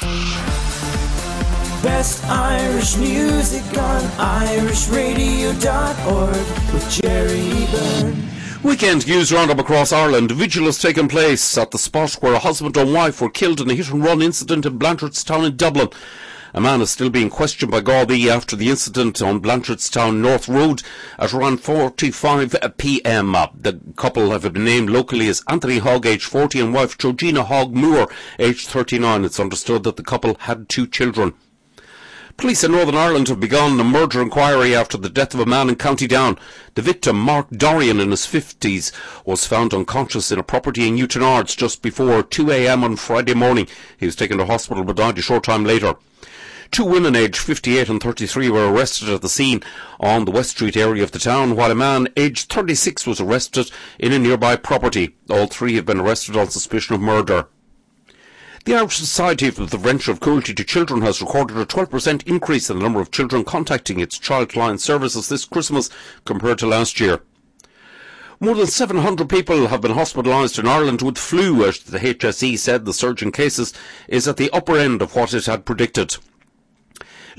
Best Irish music on irishradio.org with Jerry Byrne. Weekend news roundup across Ireland. Vigil has taken place at the spot where a husband and wife were killed in a hit-and-run incident in Blanchardstown in Dublin. A man is still being questioned by Gardaí after the incident on Blanchardstown North Road at around 4:45 p.m. The couple have been named locally as Anthony Hogg, aged 40, and wife Georgina Hogg Moore, aged 39. It's understood that the couple had 2 children. Police in Northern Ireland have begun a murder inquiry after the death of a man in County Down. The victim, Mark Dorian, in his 50s, was found unconscious in a property in Newton Ards just before 2 a.m. on Friday morning. He was taken to hospital but died a short time later. 2 women aged 58 and 33 were arrested at the scene on the West Street area of the town, while a man aged 36 was arrested in a nearby property. All 3 have been arrested on suspicion of murder. The Irish Society for the Prevention of Cruelty to Children has recorded a 12% increase in the number of children contacting its childline services this Christmas compared to last year. More than 700 people have been hospitalised in Ireland with flu, as the HSE said the surge in cases is at the upper end of what it had predicted.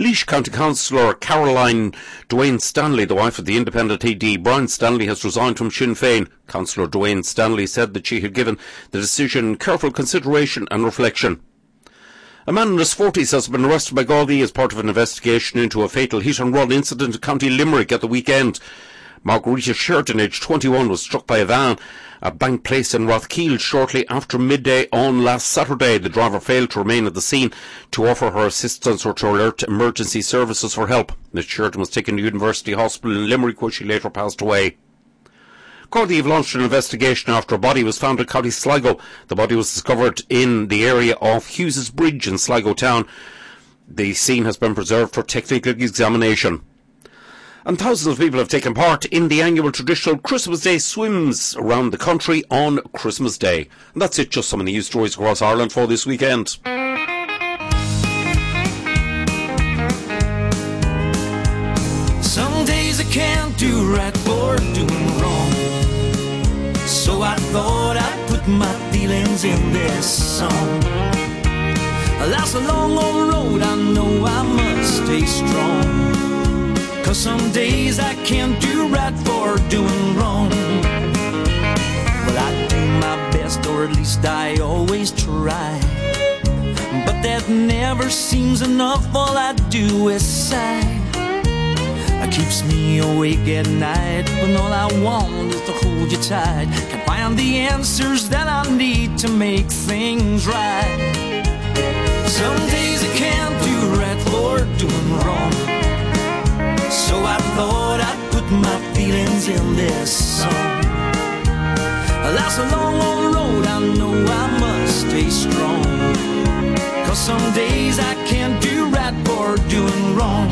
Laois County Councillor Caroline Dwayne Stanley, the wife of the independent TD Brian Stanley, has resigned from Sinn Féin. Councillor Dwayne Stanley said that she had given the decision careful consideration and reflection. A man in his 40s has been arrested by Gardaí as part of an investigation into a fatal hit-and-run incident in County Limerick at the weekend. Margarita Sheridan, aged 21, was struck by a van at Bank Place in Rothkiel shortly after midday on last Saturday. The driver failed to remain at the scene to offer her assistance or to alert emergency services for help. Ms Sheridan was taken to University Hospital in Limerick, where she later passed away. Gardaí have launched an investigation after a body was found in County Sligo. The body was discovered in the area of Hughes's Bridge in Sligo town. The scene has been preserved for technical examination. And thousands of people have taken part in the annual traditional Christmas Day swims around the country on Christmas Day. And that's it, just some of the news stories across Ireland for this weekend. Some days I can't do right for doing wrong, so I thought I'd put my feelings in this song. That's a long old road, I know I must stay strong, 'cause some days I can't do right for doing wrong. Well, I do my best, or at least I always try, but that never seems enough. All I do is sigh. It keeps me awake at night when all I want is to hold you tight. Can't find the answers that I need to make things right. Some days I can't do right for doing wrong, so I thought I'd put my feelings in this song. That's a long old road, I know I must stay strong, 'cause some days I can't do right for doing wrong.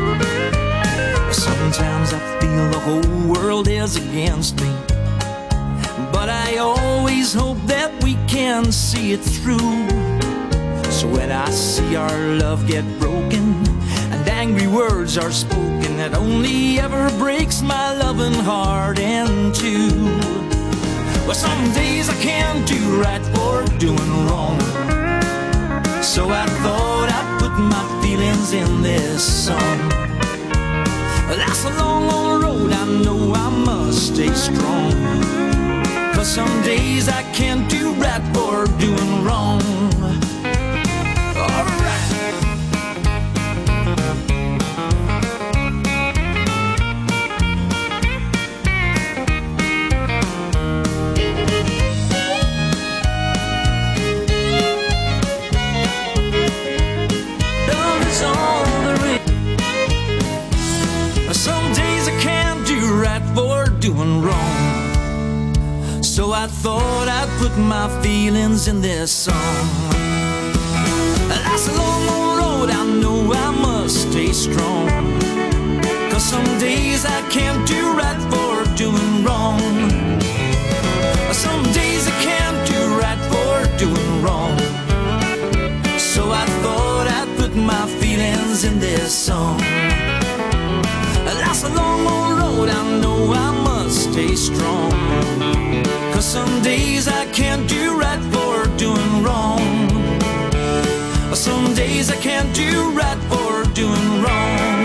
Sometimes I feel the whole world is against me, but I always hope that we can see it through. So when I see our love get broken and angry words are spoken, that only ever breaks my loving heart in two. Well, some days I can't do right for doing wrong, so I thought I'd put my feelings in this song. That's a long old road, I know I must stay strong, 'cause some days I can't do right for doing wrong. Alright. Love is all there is. Some days I can't do right for doing wrong, so I thought I'd put my feelings in this song. That's a long old road, I know I must stay strong, 'cause some days I can't do right for doing wrong. Some days I can't do right for doing wrong, so I thought I'd put my feelings in this song. That's a long old road, I know I must stay strong, 'cause some days I can't do right for doing wrong. Some days I can't do right for doing wrong.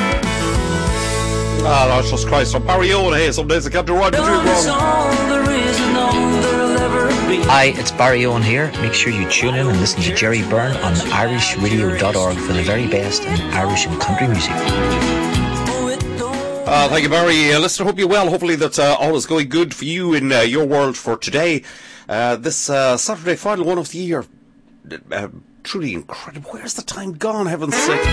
Ah, Lord Jesus Christ, from Barry Owen, hey, some days I can't do right for doing wrong. All there is and all there'll ever be. Hi, it's Barry Owen here. Make sure you tune in and listen to Jerry Byrne on irishradio.org for the very best in Irish and country music. Thank you, Barry. Listen, I hope you're well. Hopefully that all is going good for you in your world for today. This Saturday, final one of the year. Truly incredible. Where's the time gone, heaven's sake?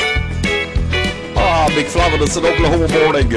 Ah, Big Flavin, it's an Oklahoma morning.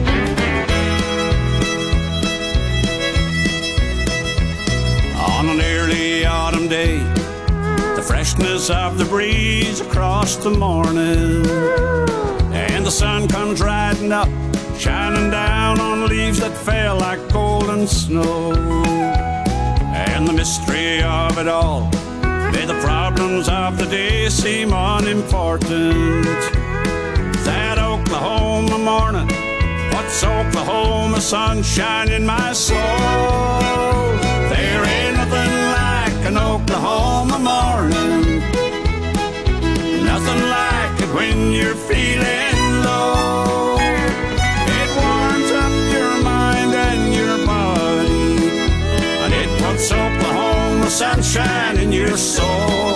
On an early autumn day, the freshness of the breeze across the morning, and the sun comes riding up, shining down on leaves that fell like golden snow. And the mystery of it all made the problems of the day seem unimportant. That Oklahoma morning, what's Oklahoma sunshine in my soul? There ain't nothing like an Oklahoma morning, nothing like a when you're feeling low. It warms up your mind and your body, and it puts Oklahoma sunshine in your soul.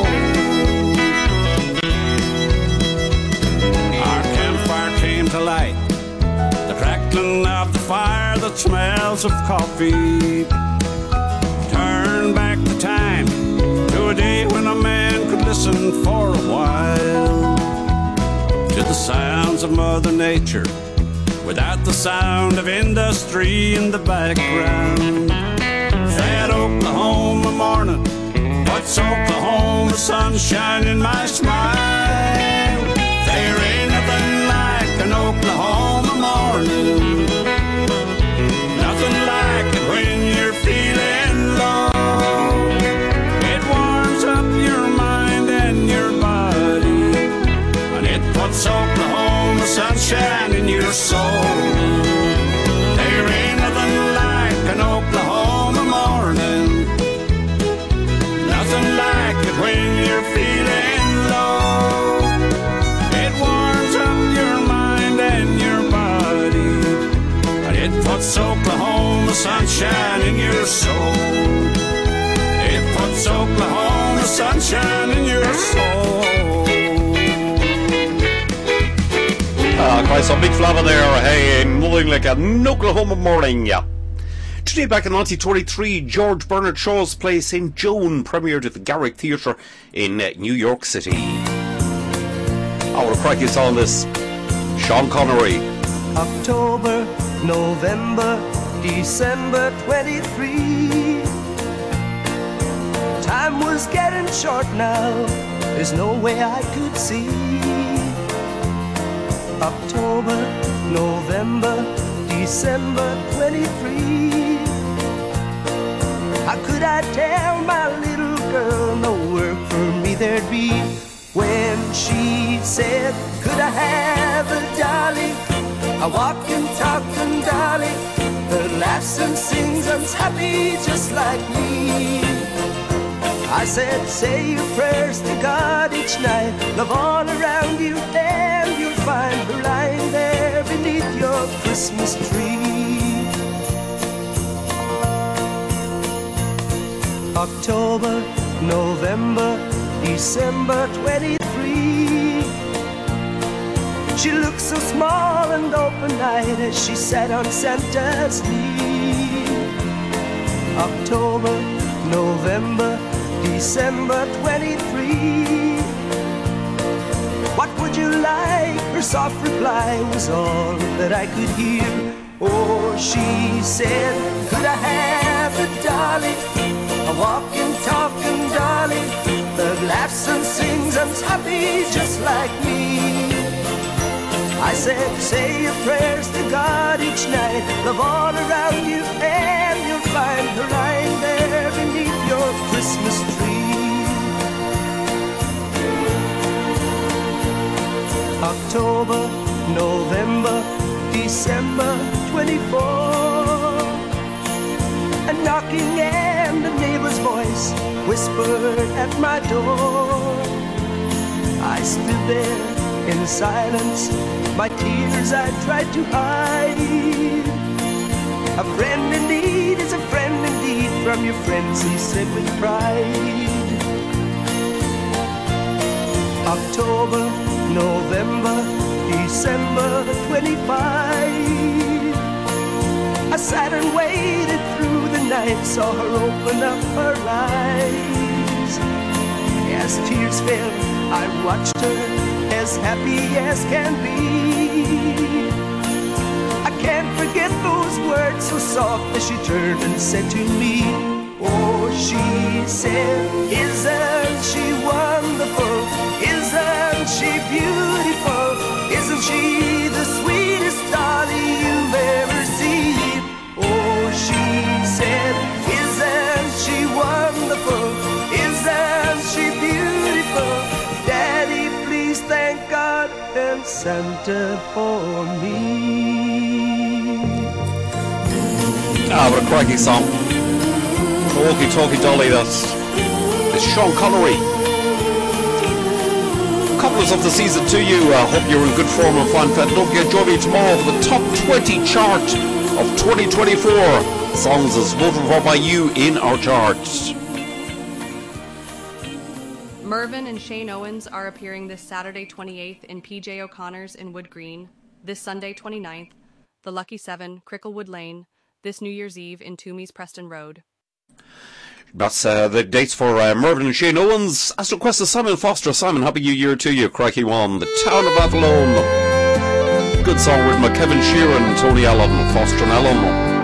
Our campfire came to light, the crackling of the fire that smells of coffee. Turn back the time to a day when a man could listen for a while to the sounds of Mother Nature without the sound of industry in the background. That Oklahoma morning puts Oklahoma sunshine in my smile. There ain't nothing like an Oklahoma morning, nothing like it when you're feeling low. It warms up your mind and your body, and it puts Oklahoma sunshine in your soul. There ain't nothing like an Oklahoma morning, nothing like it when you're feeling low. It warms up your mind and your body, and it puts Oklahoma sunshine in your soul. It puts Oklahoma sunshine in your soul. Quite some big flava there. Hey, nothing like an Oklahoma morning, yeah. Today, back in 1923, George Bernard Shaw's play St. Joan premiered at the Garrick Theatre in New York City. Our crikey song this, Sean Connery. October, November, December 23. Time was getting short now, there's no way I could see. October, November, December 23. How could I tell my little girl no work for me there'd be? When she said, could I have a dolly, a walking, talking dolly that laughs and sings and's happy just like me? I said, say your prayers to God each night, love all around you, and you'll find her lying there beneath your Christmas tree. October, November, December 23. She looked so small and open-eyed as she sat on Santa's knee. October, November, December 23. What would you like? Her soft reply was all that I could hear. Oh, she said, could I have a dolly, a walking, talking dolly that laughs and sings and's happy just like me? I said, say your prayers to God each night, love all around you, and you'll find her lying there beneath your Christmas tree. October, November, December 24. A knocking and a neighbor's voice whispered at my door. I stood there in silence, my tears I tried to hide. A friend indeed is a friend indeed, from your friends, he said with pride. October, November, December 25. I sat and waited through the night, saw her open up her eyes. As tears fell, I watched her, as happy as can be. I can't forget those words so soft as she turned and said to me, oh, she said, isn't she wonderful? Isn't she beautiful? Isn't she the sweetest dolly you've ever seen? Oh, she said, isn't she wonderful? Isn't she beautiful? Daddy, please thank God and Santa for me. Ah, what a crikey song. The walkie-talkie dolly, that's Sean Connery. Couple fabulous of the season to you. I hope you're in good form and fine. Don't forget, join me tomorrow for the top 20 chart of 2024. Songs as voted for by you in our charts. Mervyn and Shane Owens are appearing this Saturday 28th in PJ O'Connor's in Wood Green, this Sunday 29th, the Lucky 7, Cricklewood Lane, this New Year's Eve in Toomey's Preston Road. That's the dates for Mervyn and Shane Owens. As requested, Simon Foster. Simon, happy new year to you. Crikey one. The Town of Athlone. Good song written by Kevin Sheeran, Tony Allen, Foster and Allen.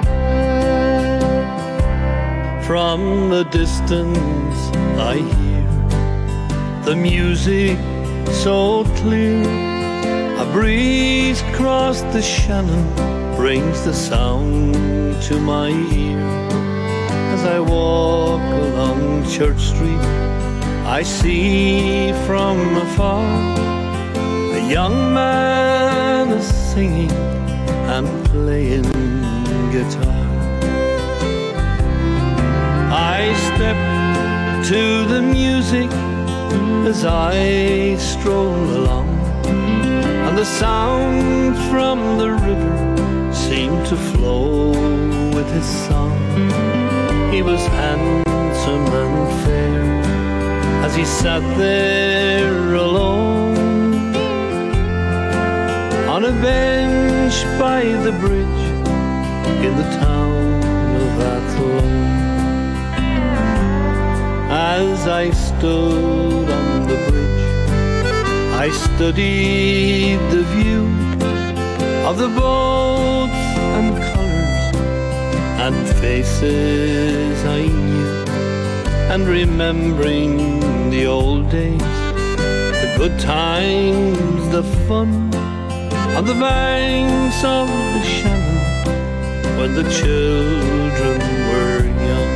From the distance I hear the music so clear. A breeze across the Shannon brings the sound to my ear. As I walk along Church Street, I see from afar a young man is singing and playing guitar. I step to the music as I stroll along, and the sound from the river seemed to flow with his song. He was handsome and fair as he sat there alone on a bench by the bridge in the town of Athlone. As I stood on the bridge, I studied the view of the boats and colours and faces I knew, and remembering the old days, the good times, the fun on the banks of the Shannon when the children were young.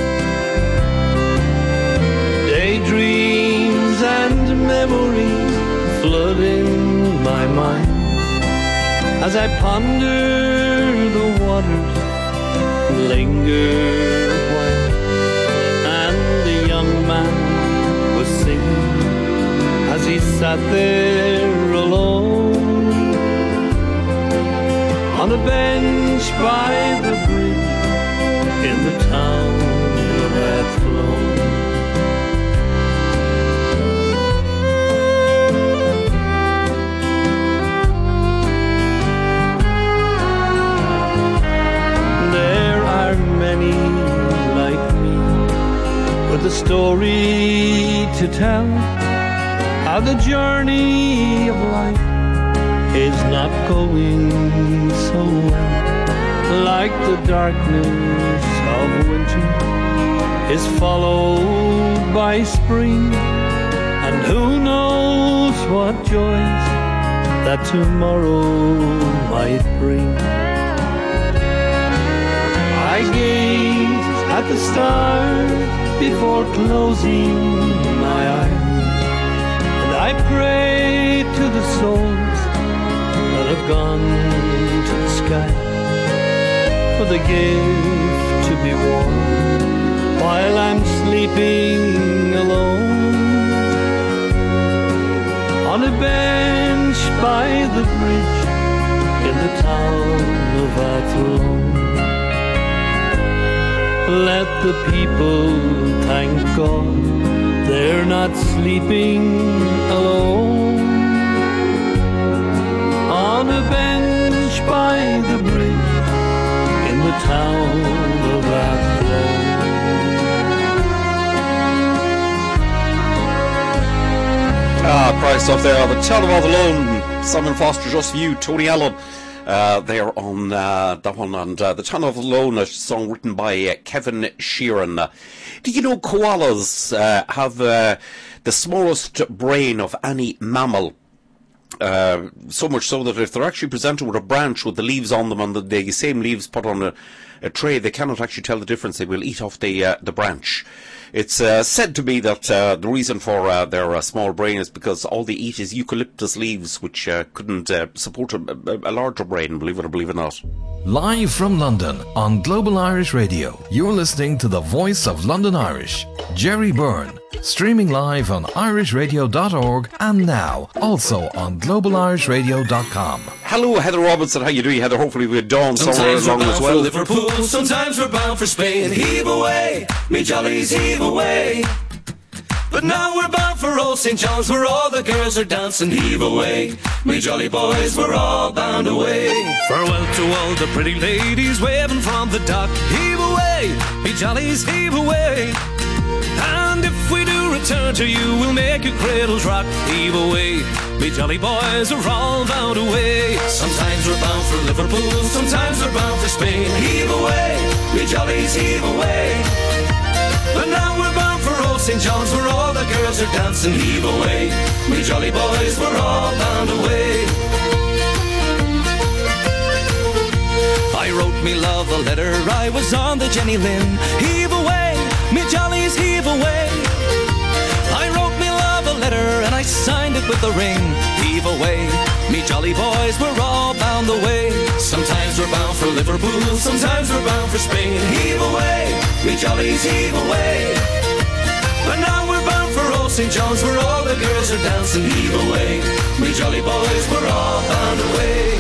Daydreams and memories flood in my mind as I ponder the waters, linger a while, and the young man was singing as he sat there alone on a bench by the bridge in the town of Athlone. Many like me with a story to tell, how the journey of life is not going so well, like the darkness of winter is followed by spring, and who knows what joys that tomorrow might bring. I gaze at the stars before closing my eyes, and I pray to the souls that have gone to the sky for the gift to be warm while I'm sleeping alone on a bench by the bridge in the town of Athlone. Let the people thank God they're not sleeping alone on a bench by the bridge in the town of Athlone. Christ up there, the Town of Athlone, Simon Foster, Just For You, Tony Allen. There on that one, and the Town of Athlone, a song written by Kevin Sheeran. Do you know koalas have the smallest brain of any mammal? So much so that if they're actually presented with a branch with the leaves on them and the same leaves put on a tray, they cannot actually tell the difference. They will eat off the branch. It's said to be that the reason for their small brain is because all they eat is eucalyptus leaves, which couldn't support a larger brain, believe it or believe it not. Live from London on Global Irish Radio, you're listening to the voice of London Irish, Jerry Byrne, streaming live on irishradio.org and now also on globalirishradio.com. Hello, Heather Robinson. How you doing, Heather? Hopefully we're Dawn somewhere along as well. Liverpool, sometimes we're bound for Spain. Heave away, me jollies, heave away. But now we're bound for old St. John's, where all the girls are dancing. Heave away, me jolly boys, we're all bound away. Farewell to all the pretty ladies waving from the dock. Heave away, me jollies, heave away. And if we do return to you, we'll make your cradles rock. Heave away, me jolly boys are all bound away. Sometimes we're bound for Liverpool, sometimes we're bound for Spain. Heave away, me jollies, heave away. But now we're bound for old St. John's, where all the girls are dancing. Heave away, me jolly boys, we're all bound away. I wrote me love a letter, I was on the Jenny Lynn. Heave away, me jollies, heave away. I wrote me love a letter and I signed it with a ring. Heave away, me jolly boys, we're all bound away. Sometimes we're bound for Liverpool, sometimes we're bound for Spain. Heave away, me jollies, heave away. But now we're bound for old St. John's, where all the girls are dancing. Heave away, me jolly boys, we're all bound away.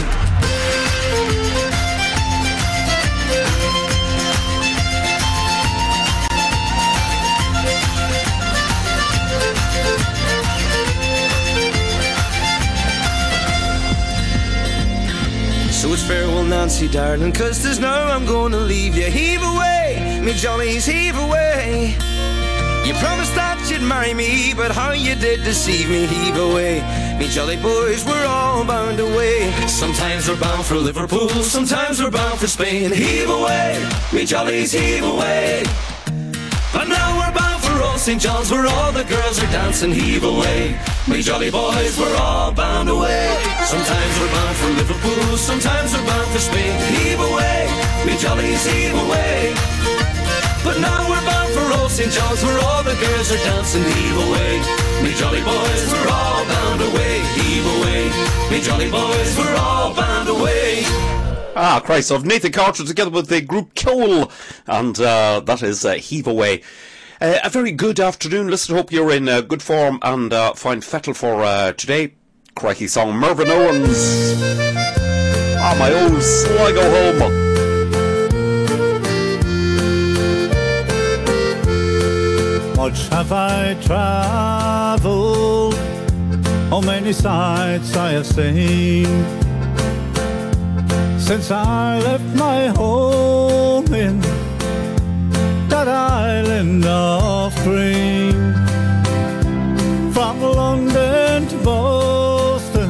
So it's farewell, Nancy, darling, 'cause there's now I'm gonna leave you. Heave away, me jollies, heave away. You promised that you'd marry me, but how you did deceive me. Heave away, me jolly boys, we're all bound away. Sometimes we're bound for Liverpool, sometimes we're bound for Spain. Heave away, me jollies, heave away. But now we're bound for old St. John's, where all the girls are dancing. Heave away, me jolly boys, we're all bound away. Sometimes we're bound for Liverpool, sometimes we're bound for Spain. Heave away, me jollies, heave away. But now we're bound for old St. John's, where all the girls are dancing. Heave away, me jolly boys, we're all bound away. Heave away, me jolly boys, we're all bound away. Ah, Christ, of Nathan Carter together with the group Cole, and that is Heave Away. A very good afternoon, listen, hope you're in good form and find fettle for today. Crikey song, Mervyn Owens. Ah, my old Sligo home. Much have I travelled, how many sights I have seen, since I left my home in that island of green. From London to Boston,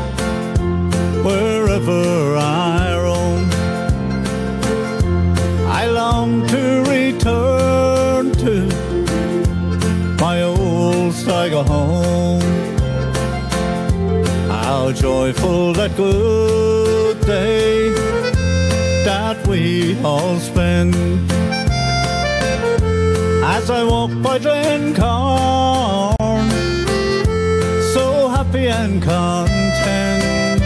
wherever I roam, I long to return to my old Sligo home. How joyful that good day that we all spend, as I walk by Glencairn, so happy and content.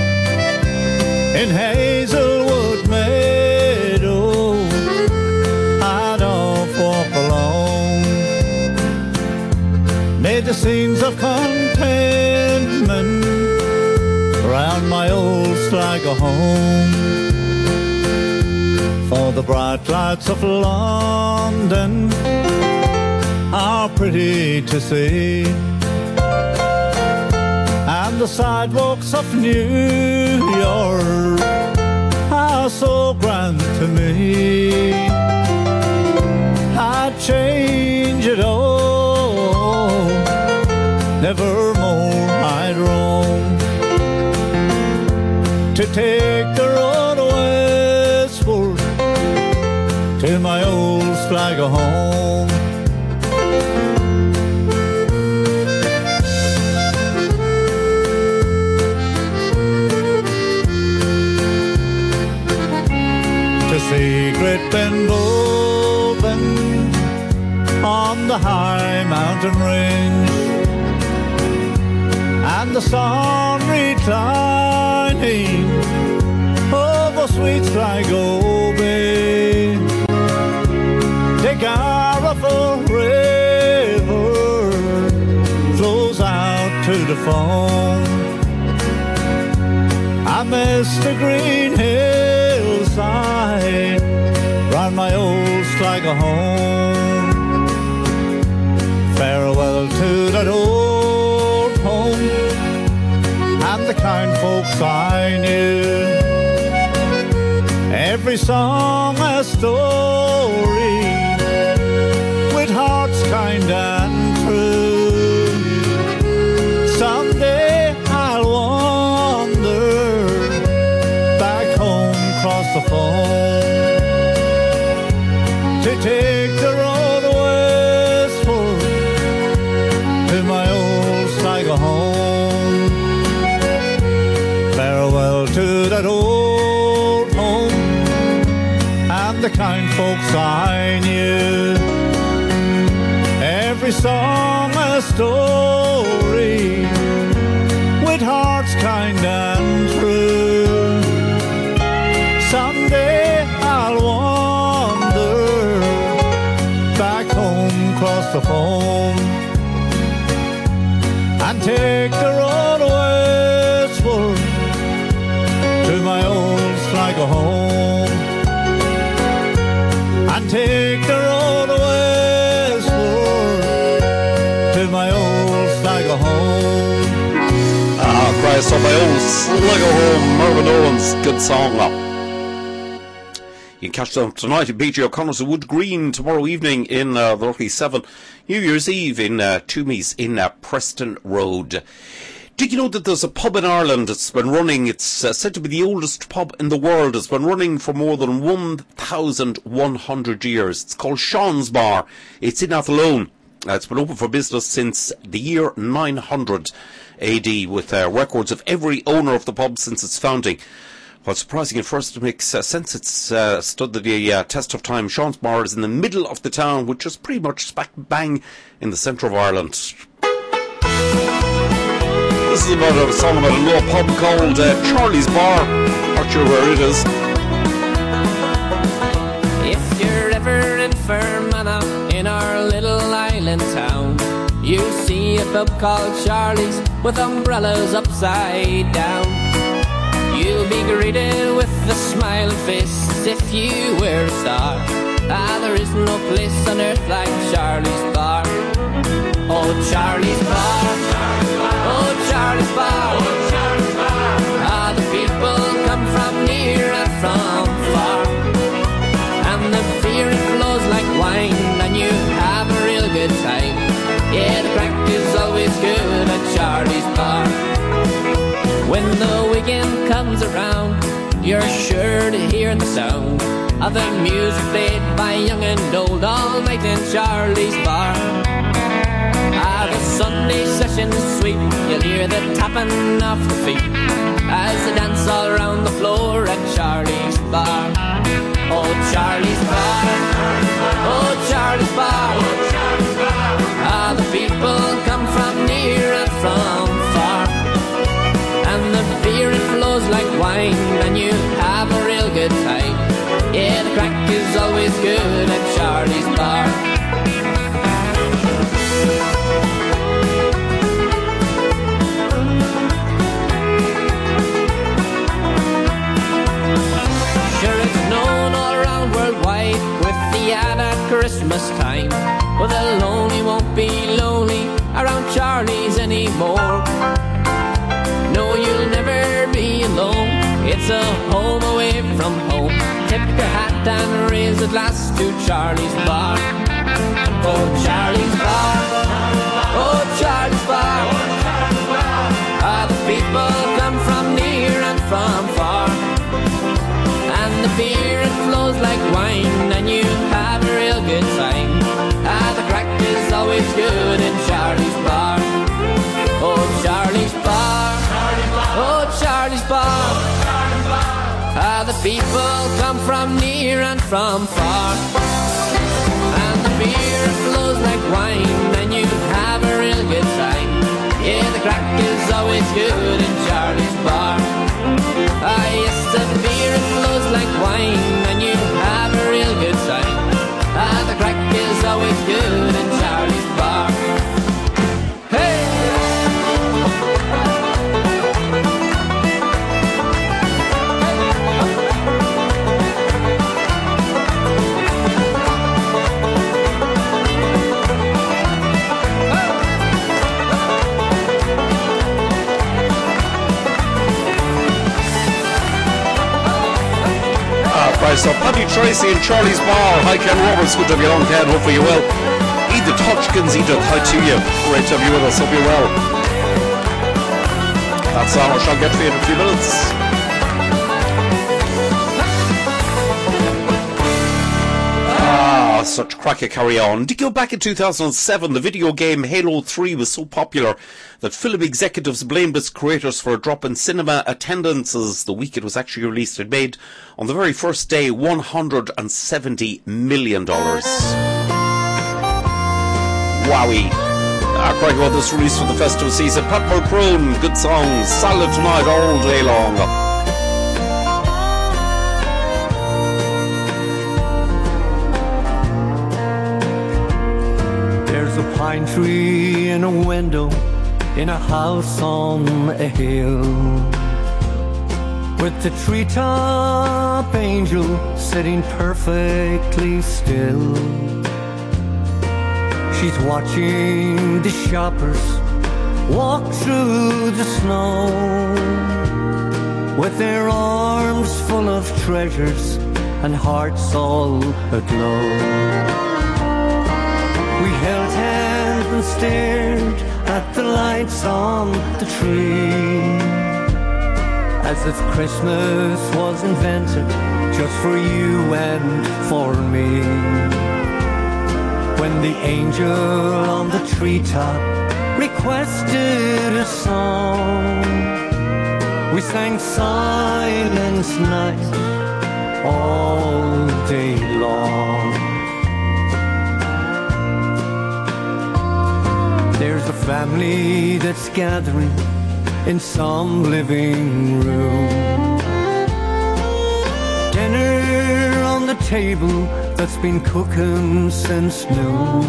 In Hazelwood Meadow I'd oft walk alone, made the scenes of contentment round my old Sligo home. For the bright lights of London are pretty to see, and the sidewalks of New York are so grand to me. I'd change it all, nevermore I'd roam, to take the road westward to my old Sligo home. To see great Ben Bulben on the high mountain range, and the sun reclining over sweet Sligo Bay. The Garifal River flows out to the foam. I miss the green hillside round my old Sligo home. Farewell to that old home and the kind folks I knew. Every song a story with hearts kind and true. Someday I'll wander back home across the foam to take the road westward to my old Sligo home. Farewell to that old home and the kind folks I knew. Every song a story with hearts kind and true. Someday I'll wander back home across the foam and take the road westward to my old Sligo home. And take the road westward to my old Sligo home. Ah, Christ, on my old Sligo home, Mervyn Owens, good song. You can catch them tonight at PJ O'Connor's Wood Green, tomorrow evening in the Lucky 7, New Year's Eve in Toomey's in Preston Road. Did you know that there's a pub in Ireland that's been running, it's said to be the oldest pub in the world, it's been running for more than 1,100 years. It's called Sean's Bar. It's in Athlone. It's been open for business since the year 900 AD, with records of every owner of the pub since its founding. What's surprising at first makes sense. It's stood the test of time. Sean's Bar is in the middle of the town, which is pretty much smack bang in the centre of Ireland. This is about a song about a little pub called Charlie's Bar. Not sure where it is. If you're ever in Fermanagh, in our little island town, you see a pub called Charlie's with umbrellas upside down. You'll be greeted with a smiling face if you were a star. Ah, there is no place on earth like Charlie's Bar. Oh, Charlie's Bar. Oh, Charlie's Bar. Ah, the people come from near and from far, and the beer it flows like wine, and you have a real good time. Yeah, the crack is always good at Charlie's Bar. When the weekend comes around, you're sure to hear the sound of the music played by young and old all night in Charlie's Bar. Ah, the Sunday session's sweet, you'll hear the tapping of the feet as they dance all around the floor at Charlie's Bar. Oh, Charlie's Bar. Oh, Charlie's Bar. Ah, the people come from near and from far, and the beer it flows like wine, and you have a real good time. Yeah, the crack is always good at Charlie's Bar. Sure, it's known all around worldwide with the ad at Christmas time. Well, the lonely won't be lonely around Charlie's anymore. No, you'll never be alone. It's a home away from home. Tip your hat and raise a glass to Charlie's Bar. Oh, Charlie's Bar. Oh, Charlie's Bar. Ah, the people come from near and from far, and the beer it flows like wine, and you have a real good time. Ah, the crack is always good in Charlie's Bar. Oh, Charlie's Bar. Oh, Charlie's Bar. Ah, the people come from near and from far, and the beer flows like wine, and you have a real good time. Yeah, the crack is always good in Charlie's Bar. Ah, yes, the beer flows like Christ. So Paddy Tracy and Charlie's Bar. Hi, Ken Roberts. Good to have you on, Ken. Hopefully you're well. Edith Hodgkins, Edith, hi to you. Great to have you with us. Hope you're well. That's all I shall get for you in a few minutes. Such cracker carry on. Did you go back in 2007? The video game Halo 3 was so popular that film executives blamed its creators for a drop in cinema attendances the week it was actually released. It made, on the very first day, $170 million. Wowie. Crying about this release for the festival season. Pat Mulcrone, good songs. Silent Night all day long. A pine tree in a window in a house on a hill, with the treetop angel sitting perfectly still. She's watching the shoppers walk through the snow, with their arms full of treasures and hearts all aglow. We held hands and stared at the lights on the tree, as if Christmas was invented just for you and for me. When the angel on the treetop requested a song, we sang Silent Night all day long. There's a family that's gathering in some living room. Dinner on the table that's been cooking since noon.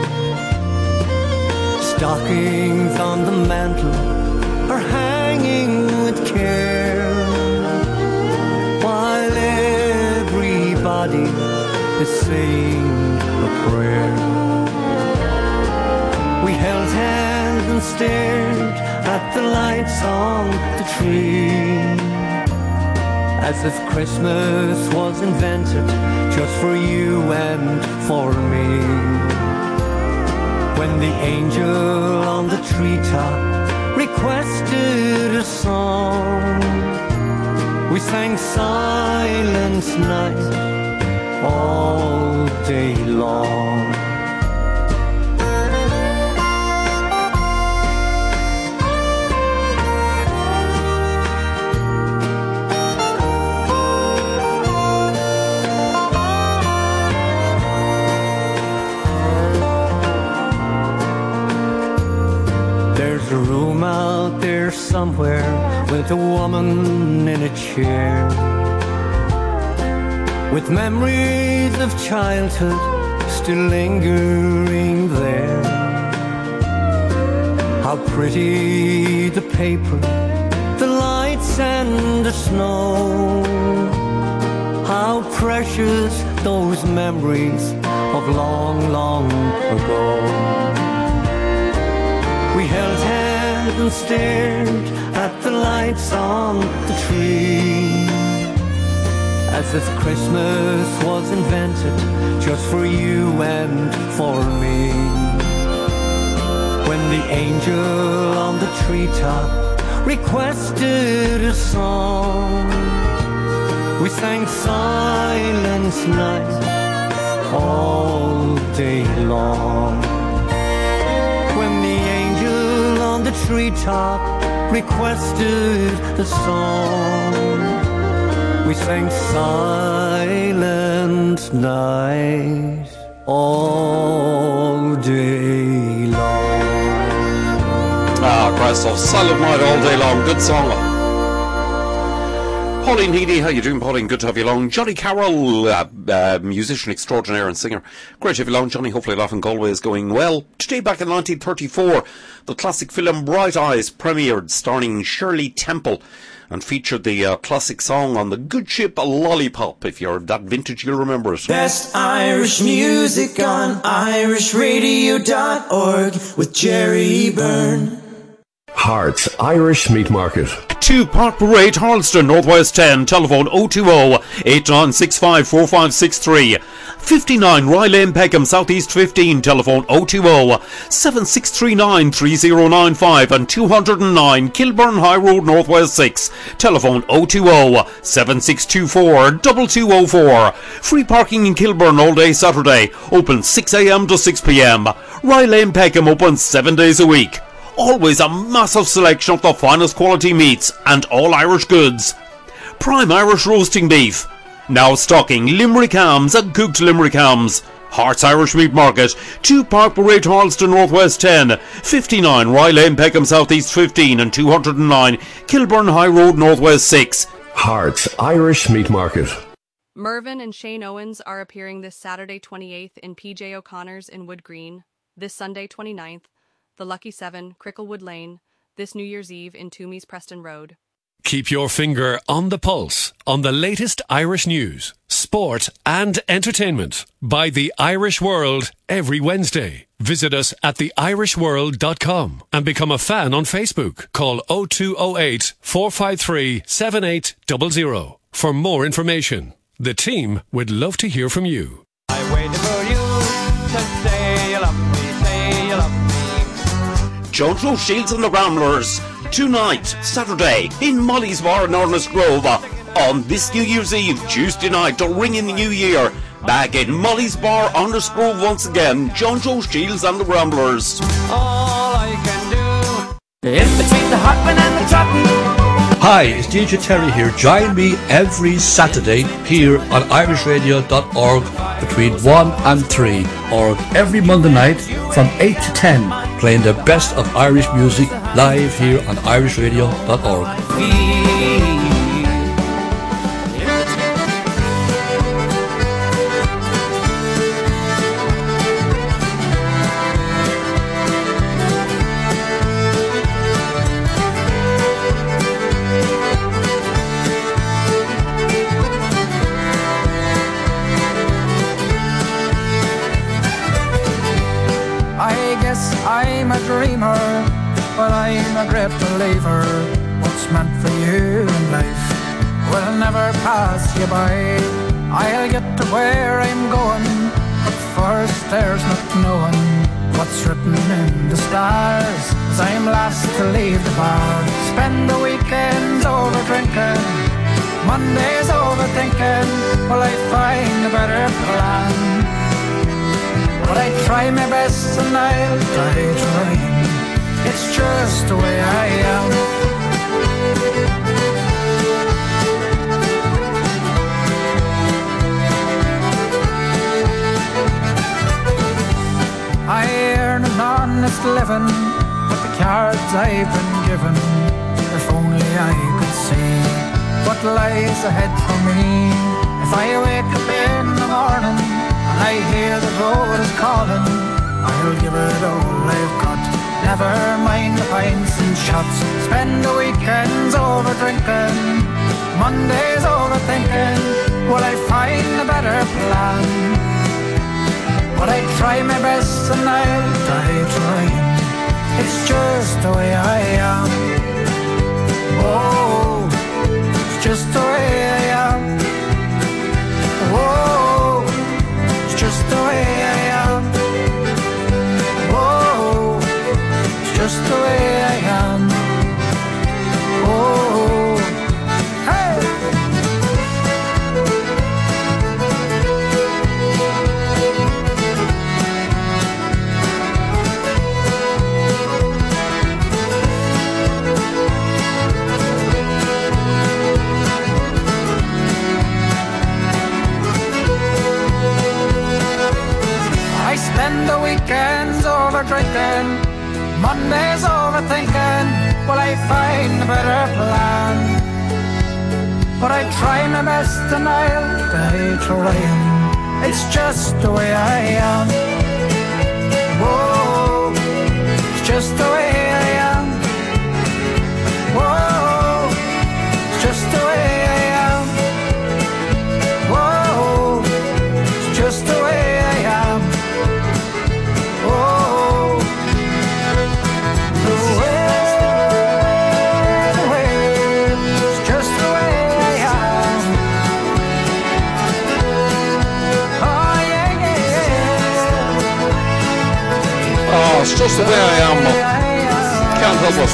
Stockings on the mantle are hanging with care, while everybody is saying a prayer. We held hands and stared at the lights on the tree, as if Christmas was invented just for you and for me. When the angel on the treetop requested a song, we sang Silent Night all day long. There's a room out there somewhere with a woman in a chair, with memories of childhood still lingering there. How pretty the paper, the lights and the snow. How precious those memories of long, long ago. We held hands and stared at the lights on the tree, as if Christmas was invented just for you and for me. When the angel on the treetop requested a song, we sang Silent Night all day long. When the angel on the treetop requested the song, we sang Silent Night all day long. Ah, Christ, Silent Night all day long. Good song. Pauline Heady, how you doing, Pauline? Good to have you along. Johnny Carroll, musician extraordinaire and singer. Great to have you along, Johnny. Hopefully life in Galway is going well. Today, back in 1934, the classic film Bright Eyes premiered, starring Shirley Temple, and featured the classic song on the good ship Lollipop. If you're that vintage, you'll remember it. Best Irish music on irishradio.org with Jerry Byrne. Hearts Irish Meat Market. 2 Park Parade, Harleston, Northwest 10, telephone 020-8965-4563. 59 Rye Lane, Peckham, Southeast 15, telephone 020-7639-3095, and 209 Kilburn High Road, Northwest 6, telephone 020-7624-2204. Free parking in Kilburn all day Saturday, open 6 a.m. to 6 p.m. Rye Lane, Peckham, open 7 days a week. Always a massive selection of the finest quality meats and all Irish goods. Prime Irish roasting beef. Now stocking Limerick hams and cooked Limerick hams. Hearts Irish Meat Market, 2 Park Parade, Harleston, Northwest 10, 59 Rye Lane, Peckham, Southeast 15, and 209 Kilburn High Road, Northwest 6. Hearts Irish Meat Market. Mervyn and Shane Owens are appearing this Saturday 28th in PJ O'Connor's in Wood Green, this Sunday 29th, the Lucky 7, Cricklewood Lane, this New Year's Eve in Toomey's Preston Road. Keep your finger on the pulse on the latest Irish news, sport and entertainment by The Irish World every Wednesday. Visit us at theirishworld.com and become a fan on Facebook. Call 0208 453 7800 for more information. The team would love to hear from you. I waited for you to say you love me, say you love me. Jones Road Shields and the Ramblers, tonight, Saturday, in Molly's Bar in Ernest Grove. On this New Year's Eve, Tuesday night, to ring in the new year. Back in Molly's Bar, Ernest Grove once again, Jones Road Shields and the Ramblers. All I can do in between the hotman and the trotting. Hi, it's DJ Terry here. Join me every Saturday here on irishradio.org between 1 and 3, or every Monday night from 8 to 10, playing the best of Irish music live here on irishradio.org. I'm a dreamer, but I'm a great believer. What's meant for you in life will never pass you by. I'll get to where I'm going, but first there's not knowing what's written in the stars. As I'm last to leave the bar, spend the weekends over drinking, Mondays overthinking. Will I find a better plan? But I try my best and I'll die trying. It's just the way I am. I earn an honest living with the cards I've been given. If only I could see what lies ahead for me. If I wake up in the morning I hear the road is calling, I'll give it all I've got. Never mind the pints and shots. Spend the weekends over drinking, Mondays overthinking. Will I find a better plan? But I try my best and I'll die trying. It's just the way I am. Oh, it's just the way I am. Oh, just the way I am. Oh, it's just the way I am. Oh, hey. Spend the weekends over drinking, Mondays overthinking. Will I find a better plan? But I try my best and I'll die trying. It's just the way I am. Whoa, it's just the way I am. Whoa, it's just the way I am. Whoa, it's just the way I am. The way just the way I am. Can't help it.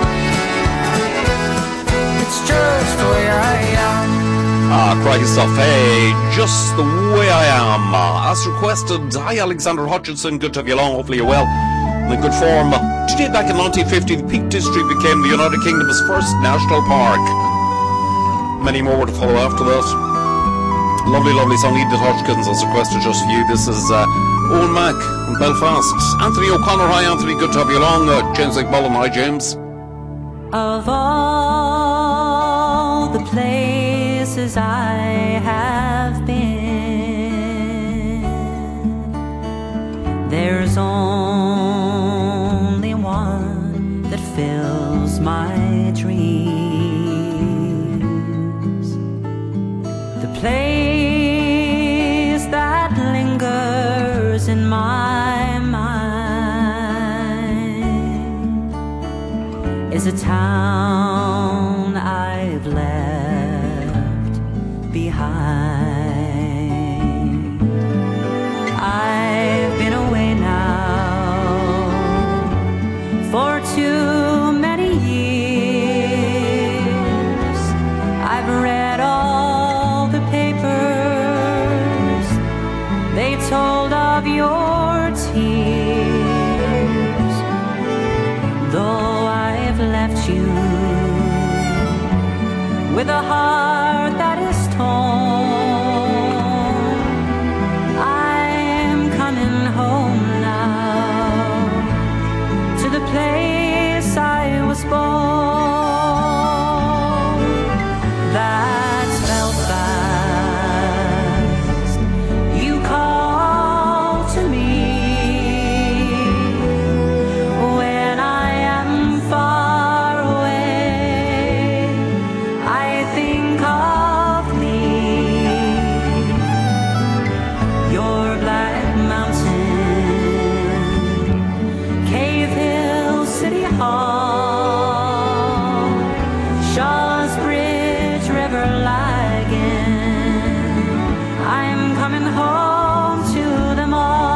It's just the way I am. Crikey stuff. Hey, just the way I am. As requested, hi Alexander Hutchinson, good to have you along, hopefully you're well and in good form. Today back in 1950, the Peak District became the United Kingdom's first national park. Many more to follow after that. Lovely, lovely song, Edith Hutchins, as requested just for you. This is Owen Mac from Belfast. Anthony O'Connor, hi Anthony, good to have you along. James McMullen, hi James. Of all the places I have been, there's only one that fills my dreams. The place that lingers in my mind is a town I've left behind. I've been away now for too many years. I've read all the papers, they told of your tears. Though I've left you with a heart that is torn, I'm coming home now to the place I was born. That's Belfast. You call to me when I am far away. I think of me, your Black Mountain, Cave Hill, City Hall, Shaw's Bridge, River Lagan. I'm coming home to them all.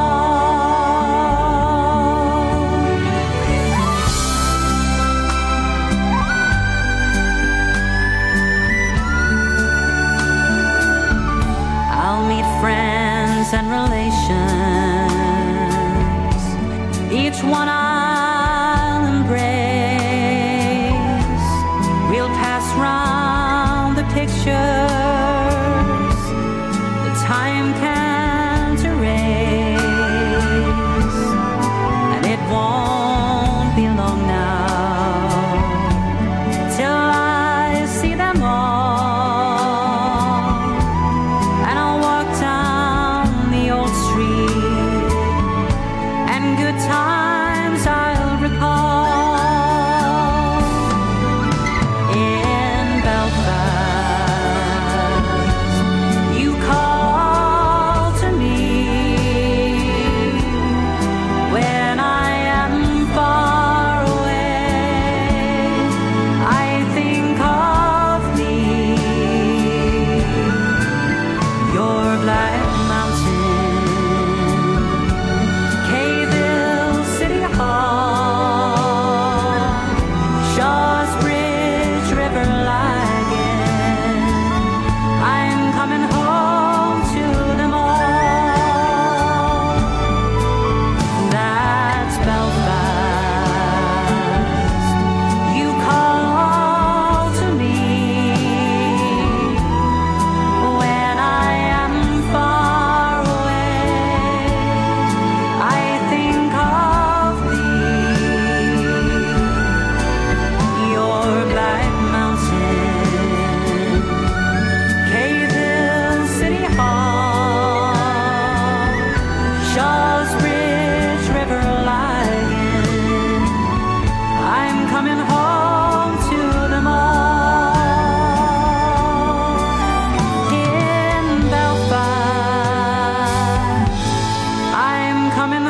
I'll meet friends and relations, each one I'll embrace. We'll pass round the pictures the time can't erase, and it won't be long now till I see them all. And I'll walk down the old street, and good times I'll recall. In Belfast, you call to me when I am far away. I think of me, your Black Mountain, Cave Hill, City Hall, Shaw's Bridge, River Lagan. I'm coming home to them all. That's Belfast. You call to me when I am far away. I think of thee, your Black Mountain, Cave Hill, City Hall, Shaw's Bridge, River Lagan. I'm coming home to them all. In Belfast, I'm coming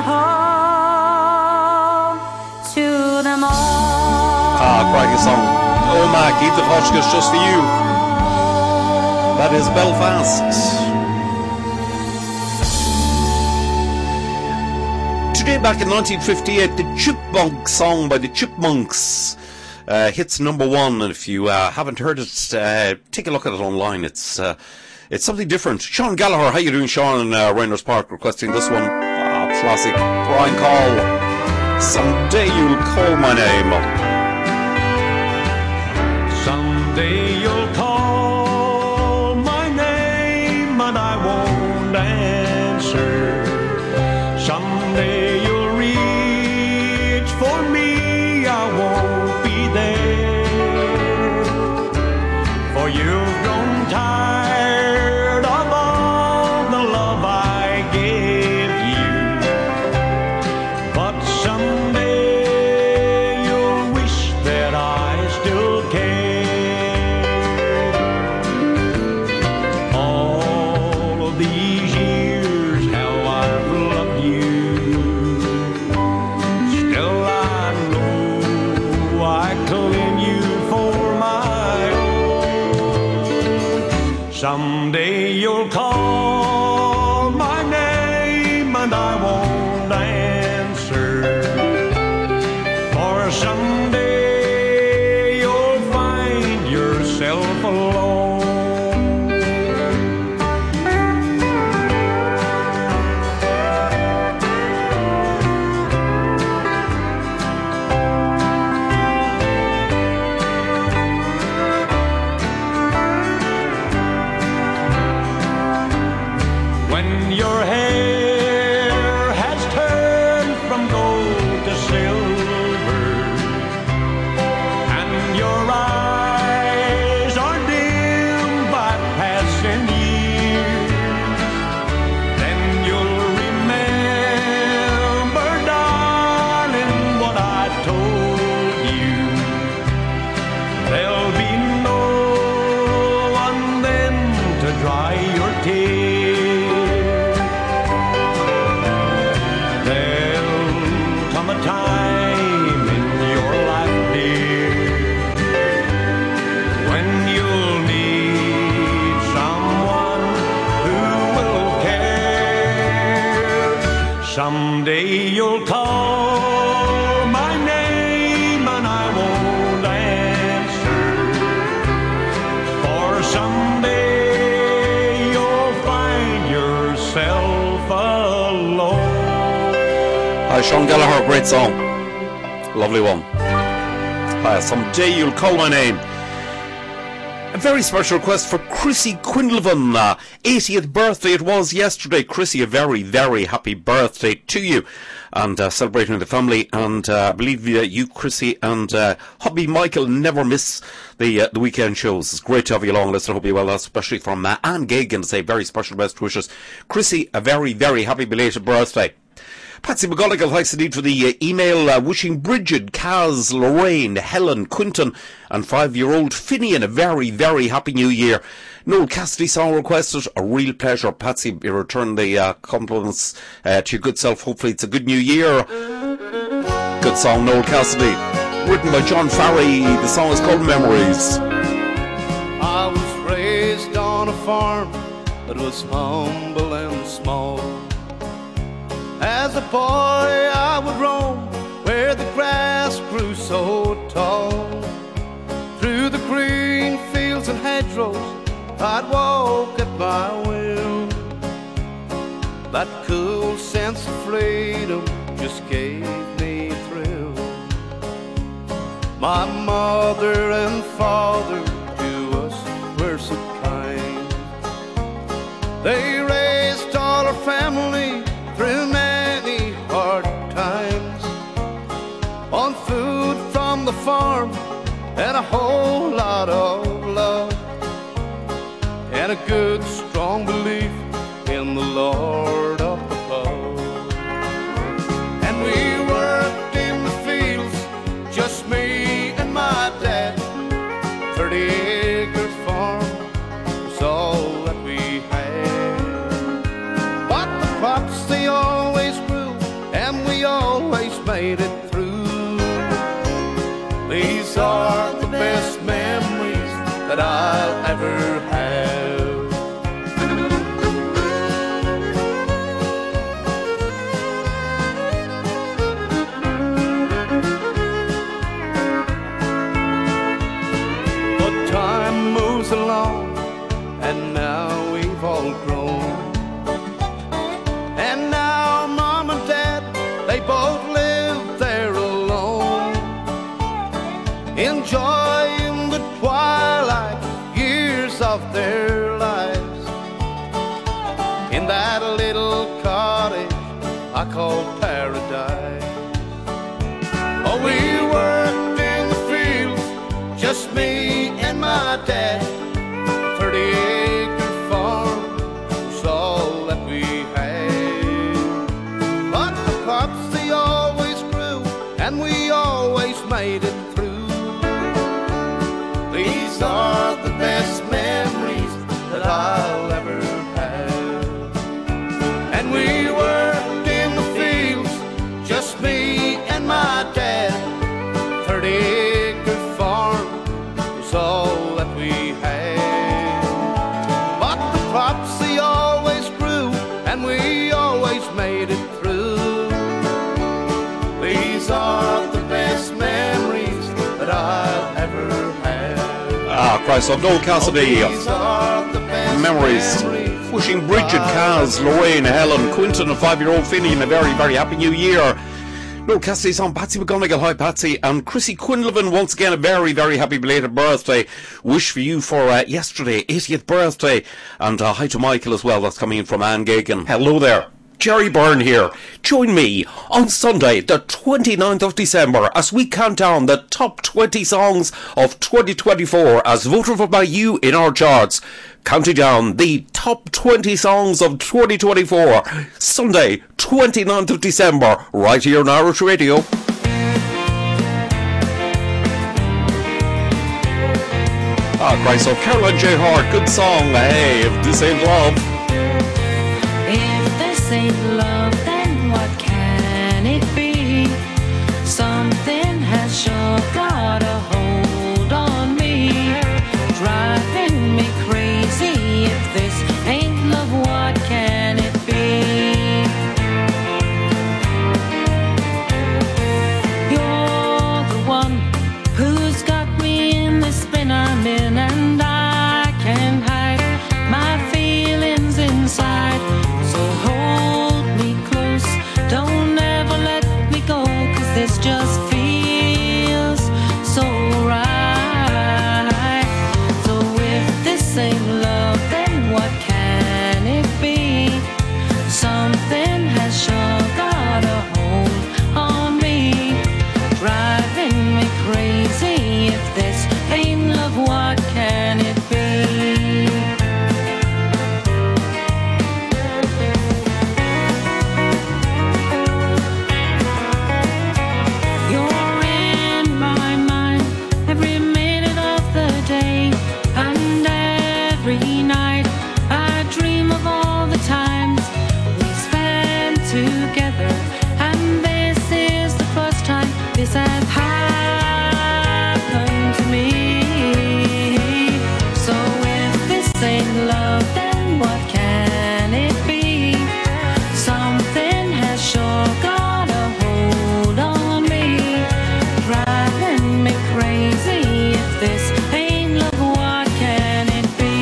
home to them all. Crikey song. Oh Mac, Edith Hutchins, just for you. That is Belfast. Today, back in 1958, the Chipmunk song by the Chipmunks hits number one, and if you haven't heard it, take a look at it online. It's something different. Sean Gallagher, how you doing, Sean, in Reynolds Park, requesting this one. Classic. Brian Call. Someday you'll call my name. Someday you'll call my name and I won't answer. Someday you'll reach for me, I won't be there. For you've grown tired of all the love I gave you. But someday you'll wish that I still cared. All of these years how I've loved you. Still I know I claim you for my own. Someday you'll call my name and I won't answer. For someday you'll find yourself alone. When your hair has turned from gold to silver and your eyes are dim by passing years, then you'll remember, darling, what I told you. There'll be no one then to dry your tears. There'll come a time in your life, dear, when you'll need someone who will care. Someday you'll call my name and I won't answer. For someday you'll find yourself alone. Hi, Sean Gallagher, great song. Lovely one. Someday you'll call my name. A very special request for Chrissy Quinlivan. 80th birthday it was yesterday. Chrissy, a very, very happy birthday to you. And celebrating with the family. And I believe you, Chrissy, and hubby Michael never miss the weekend shows. It's great to have you along. Listen, I hope you're well, especially from Anne Gagan to say very special best wishes. Chrissy, a very, very happy belated birthday. Patsy McGonagall, thanks indeed for the email, wishing Bridget, Kaz, Lorraine, Helen, Quinton and 5-year-old Finian a very, very happy new year. Noel Cassidy song requested, a real pleasure. Patsy, you return the compliments to your good self. Hopefully it's a good new year. Good song, Noel Cassidy. Written by John Farry. The song is called Memories. I was raised on a farm that was humble and small. As a boy I would roam where the grass grew so tall. Through the green fields and hedgerows I'd walk at my will. That cool sense of freedom just gave me a thrill. My mother and father to us were so kind. They raised all our family through many hard times, on food from the farm and a whole lot of love, and a good strong belief in the Lord up above. And we worked in the fields, just me and my dad. 30-acre farm was all that we had, but the crops they always grew and we always made it through. These are the best memories that I'll ever have. now we've all grown. And now Mom and Dad, they both live there alone, enjoying the twilight years of their lives in that little cottage I call paradise. Oh, we worked in the fields, just me and my dad. 30-acre farm was all that we had. But the crops, they always grew, and we always made it through. These are the best memories that I'll ever have. And we worked in the fields, just me and my dad. 30-acre farm was all that we had. But the crops, they always grew, and we always made it through. These are the best memories that I'll ever have. Ah, Christ, of Noel Cassidy. Memories. Wishing Bridget, Kaz, Lorraine, Helen, Quinton and 5-year-old Finian a very, very happy new year. Noel Cassidy's on Patsy McGonigal. Hi, Patsy. And Chrissy Quinlivan, once again, a very, very happy belated birthday. Wish for you for yesterday, 80th birthday. And hi to Michael as well. That's coming in from Anne Gagan. Hello there. Jerry Byrne here. Join me on Sunday, the 29th of December, as we count down the top 20 songs of 2024 as voted for by you in our charts. Counting down the top 20 songs of 2024. Sunday, 29th of December, right here on Irish Radio. Ah, Christ, so Caroline J. Hart, good song. Hey, if this ain't love. If this ain't love, then what can it be? Something has sure got a hold on me, driving me crazy. If this ain't love, what can it be? You're the one who's got me in the spin I'm in, and I can't hide my feelings inside. So hold me close, don't ever let me go, 'cause this just feels so right. So if this ain't love, then what can it be? Something has sure got a hold on me, driving me crazy. If this ain't love, what can it be? You're in my mind every minute of the day, and every night I dream of all the times we spent together. And this is the first time this has happened to me. So if this ain't love, then what can it be? Something has sure got a hold on me, driving me crazy. If this ain't love, what can it be?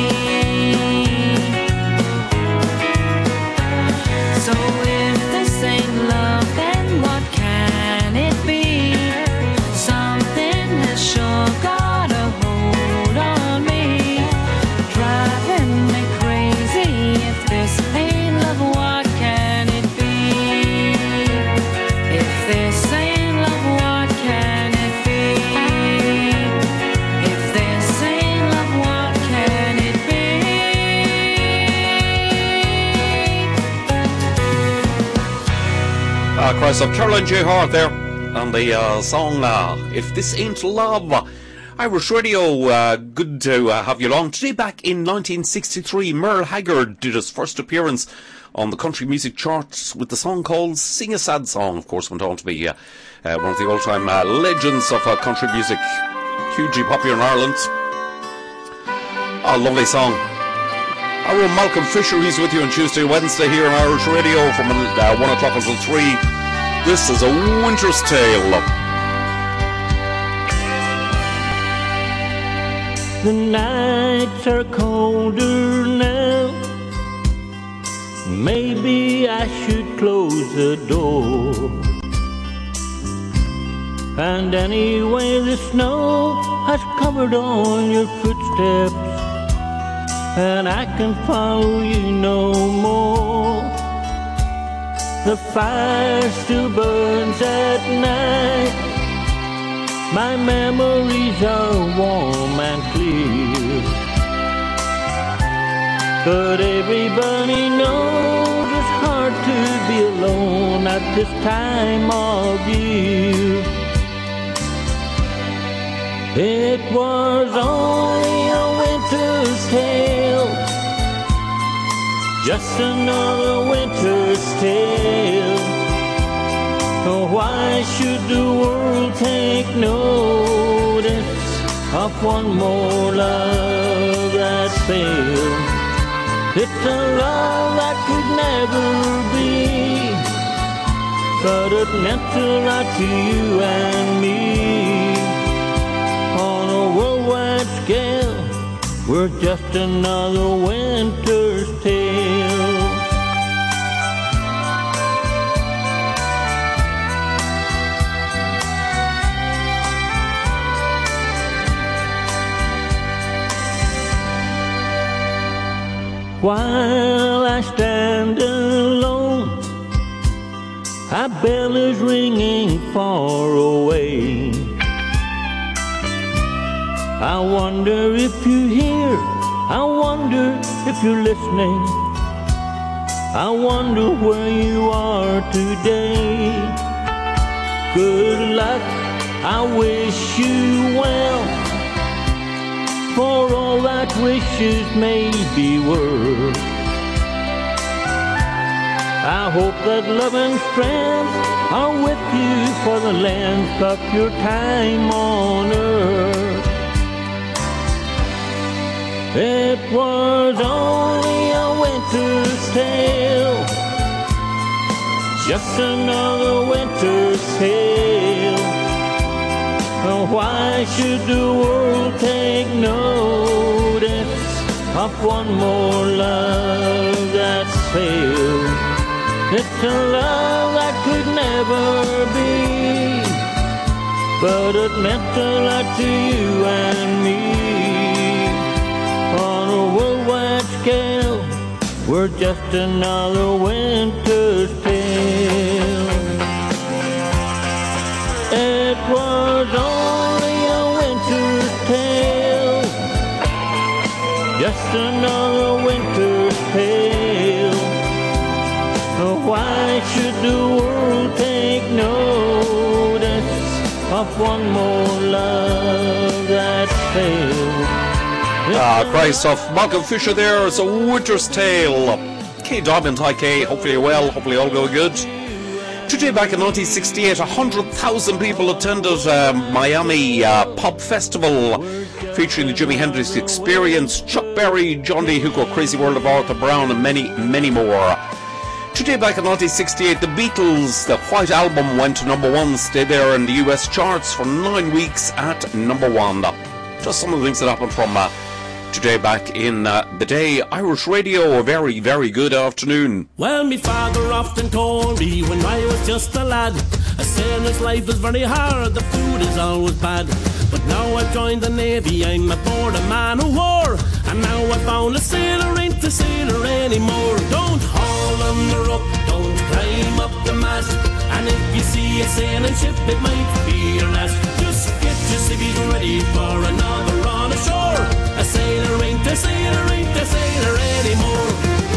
So if this ain't love, then what can it be? Something has sure got a hold on me, driving me crazy. If this ain't love, what can it be? If this ain't love, what can it be? If this ain't love, what can it be? Ah, Christ, of Caroline J. Hart there. And the song, If This Ain't Love. Irish Radio, good to have you along. Today, back in 1963, Merle Haggard did his first appearance on the country music charts with the song called Sing a Sad Song. Of course, went on to be one of the all-time legends of country music, hugely popular in Ireland. A lovely song. Our own Malcolm Fisher, he's with you on Tuesday, Wednesday here on Irish Radio from 1 o'clock until 3. This is A Winter's Tale. The nights are colder now. Maybe I should close the door. And anyway, the snow has covered all your footsteps, and I can follow you no more. The fire still burns at night. My memories are warm and clear, but everybody knows it's hard to be alone at this time of year. It was only a winter's tale, just another winter's tale. Oh, why should the world take notice of one more love that failed? It's a love that could never be, but it meant a lot to you and me. On a worldwide scale, we're just another winter's tale. While I stand alone, a bell is ringing far away. I wonder if you're here, I wonder if you're listening, I wonder where you are today. Good luck, I wish you well, for all that wishes may be worth. I hope that love and strength are with you for the length of your time on earth. It was only a winter's tale, just another winter's tale. Why should the world take notice of one more love that's failed? It's a love that could never be, but it meant a lot to you and me. On a worldwide scale, we're just another winter's tale. It was only a winter's tale, just another winter's tale. Why should the world take notice of one more love that's failed? Great stuff. Malcolm Fisher there. It's a winter's tale. Kay Dobbin, hi Kay. Hopefully you're well. Hopefully all going good. Today back in 1968, 100,000 people attended Miami Pop Festival featuring the Jimi Hendrix Experience, Chuck Berry, John Lee Hooker, Crazy World of Arthur Brown and many, many more. Today back in 1968, the Beatles, the White Album went to number 1, stayed there in the US charts for 9 weeks at number 1. Just some of the things that happened from today back in the day. Irish Radio, a very, very good afternoon. Well, me father often told me when I was just a lad, a sailor's life is very hard, the food is always bad. But now I've joined the Navy, I'm aboard a man of war, and now I found a sailor ain't a sailor anymore. Don't haul on the rope, don't climb up the mast, and if you see a sailing ship, it might be your last. Just get your civvies ready for another run ashore. A sailor ain't a sailor, ain't a sailor anymore.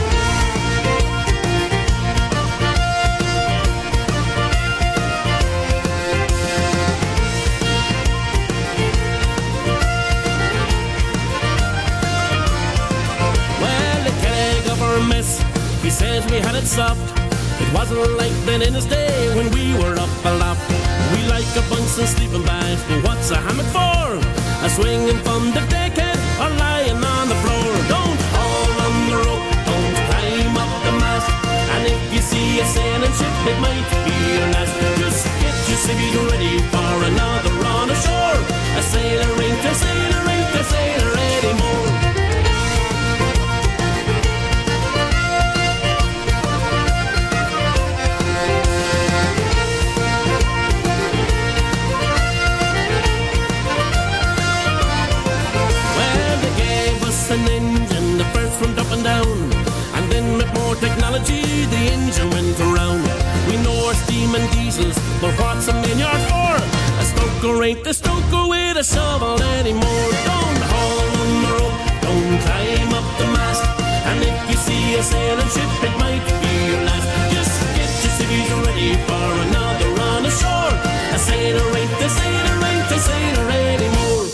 Well, the keg of our mess, he says we had it soft. It wasn't like then in his day when we were up aloft. We like a bunks and sleeping bags, but what's a hammock for? A swinging from the deckhead or lying on the floor. Don't haul on the rope, don't climb up the mast, and if you see a sailing ship, it might be your last. Just get your civvies ready for another run ashore. A sailor ain't a sailor, ain't a sailor technology, the engine went around. We know our steam and diesels, but what's a milliard for? A stoker ain't the stoker with a shovel anymore. Don't haul on the rope, don't climb up the mast. And if you see a sailing ship, it might be your last. Just get your civvies ready for another run ashore. A sailor ain't the sailor ain't the sailor anymore.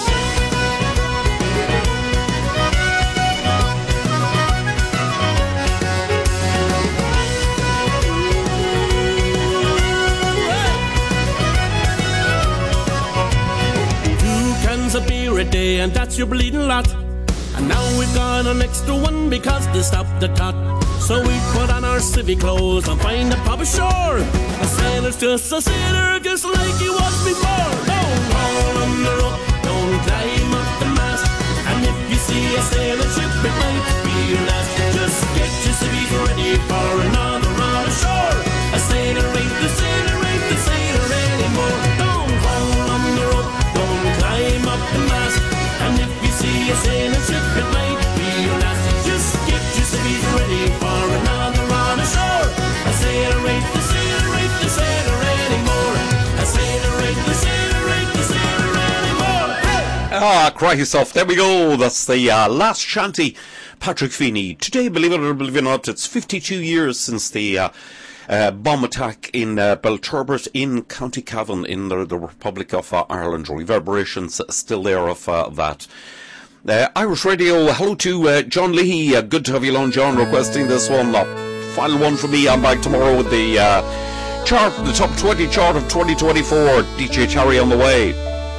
A beer a day and that's your bleeding lot. And now we've got an extra one because they stopped the tot. So we put on our civvy clothes and find a pub ashore. A sailor's just a sailor, just like he was before. Don't haul on the rope, don't climb up the mast. And if you see a sailing ship, it might be your last. Just get your civvies ready for another run ashore. A sailor ain't the sailor ain't the sailor anymore. Don't haul on the rope, don't climb up the mast. And if you see a sailing ship, it might be your last. Just get your civvies ready for another run ashore. A sailor ain't the sailor ain't the sailor anymore. A sailor ain't the sailor ain't the sailor anymore. Ah, cry yourself. There we go. That's the last shanty. Patrick Feeney. Today, believe it or believe it not, it's 52 years since the bomb attack in Belturbet in County Cavan in the Republic of Ireland. Reverberations still there of that. Irish Radio, hello to John Leahy. Good to have you along, John, requesting this one. Final one for me. I'm back tomorrow with the chart, the top 20 chart of 2024. DJ Terry on the way.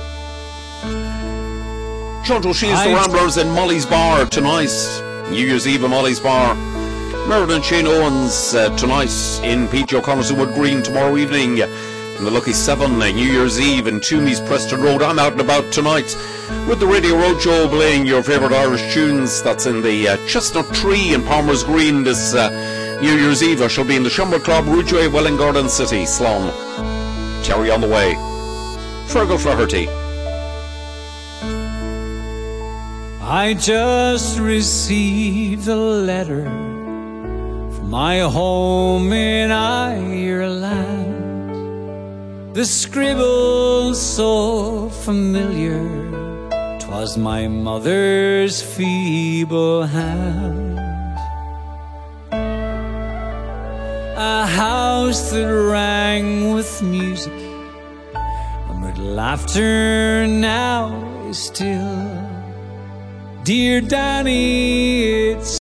John O'Shea's The Ramblers in Molly's Bar tonight. New Year's Eve at Molly's Bar. Mervyn and Shane Owens tonight in P.J. O'Connor's Wood Green tomorrow evening in the Lucky 7. New Year's Eve in Toomey's Preston Road. I'm out and about tonight with the Radio Roadshow playing your favourite Irish tunes. That's in the Chestnut Tree in Palmer's Green this New Year's Eve. I shall be in the Shumber Club, Ridgeway, Welling Garden City, Slán. Terry on the way. Fergal Flaherty. I just received a letter from my home in Ireland. The scribble so familiar, 'twas my mother's feeble hand. A house that rang with music and with laughter now is still. Dear Danny, it's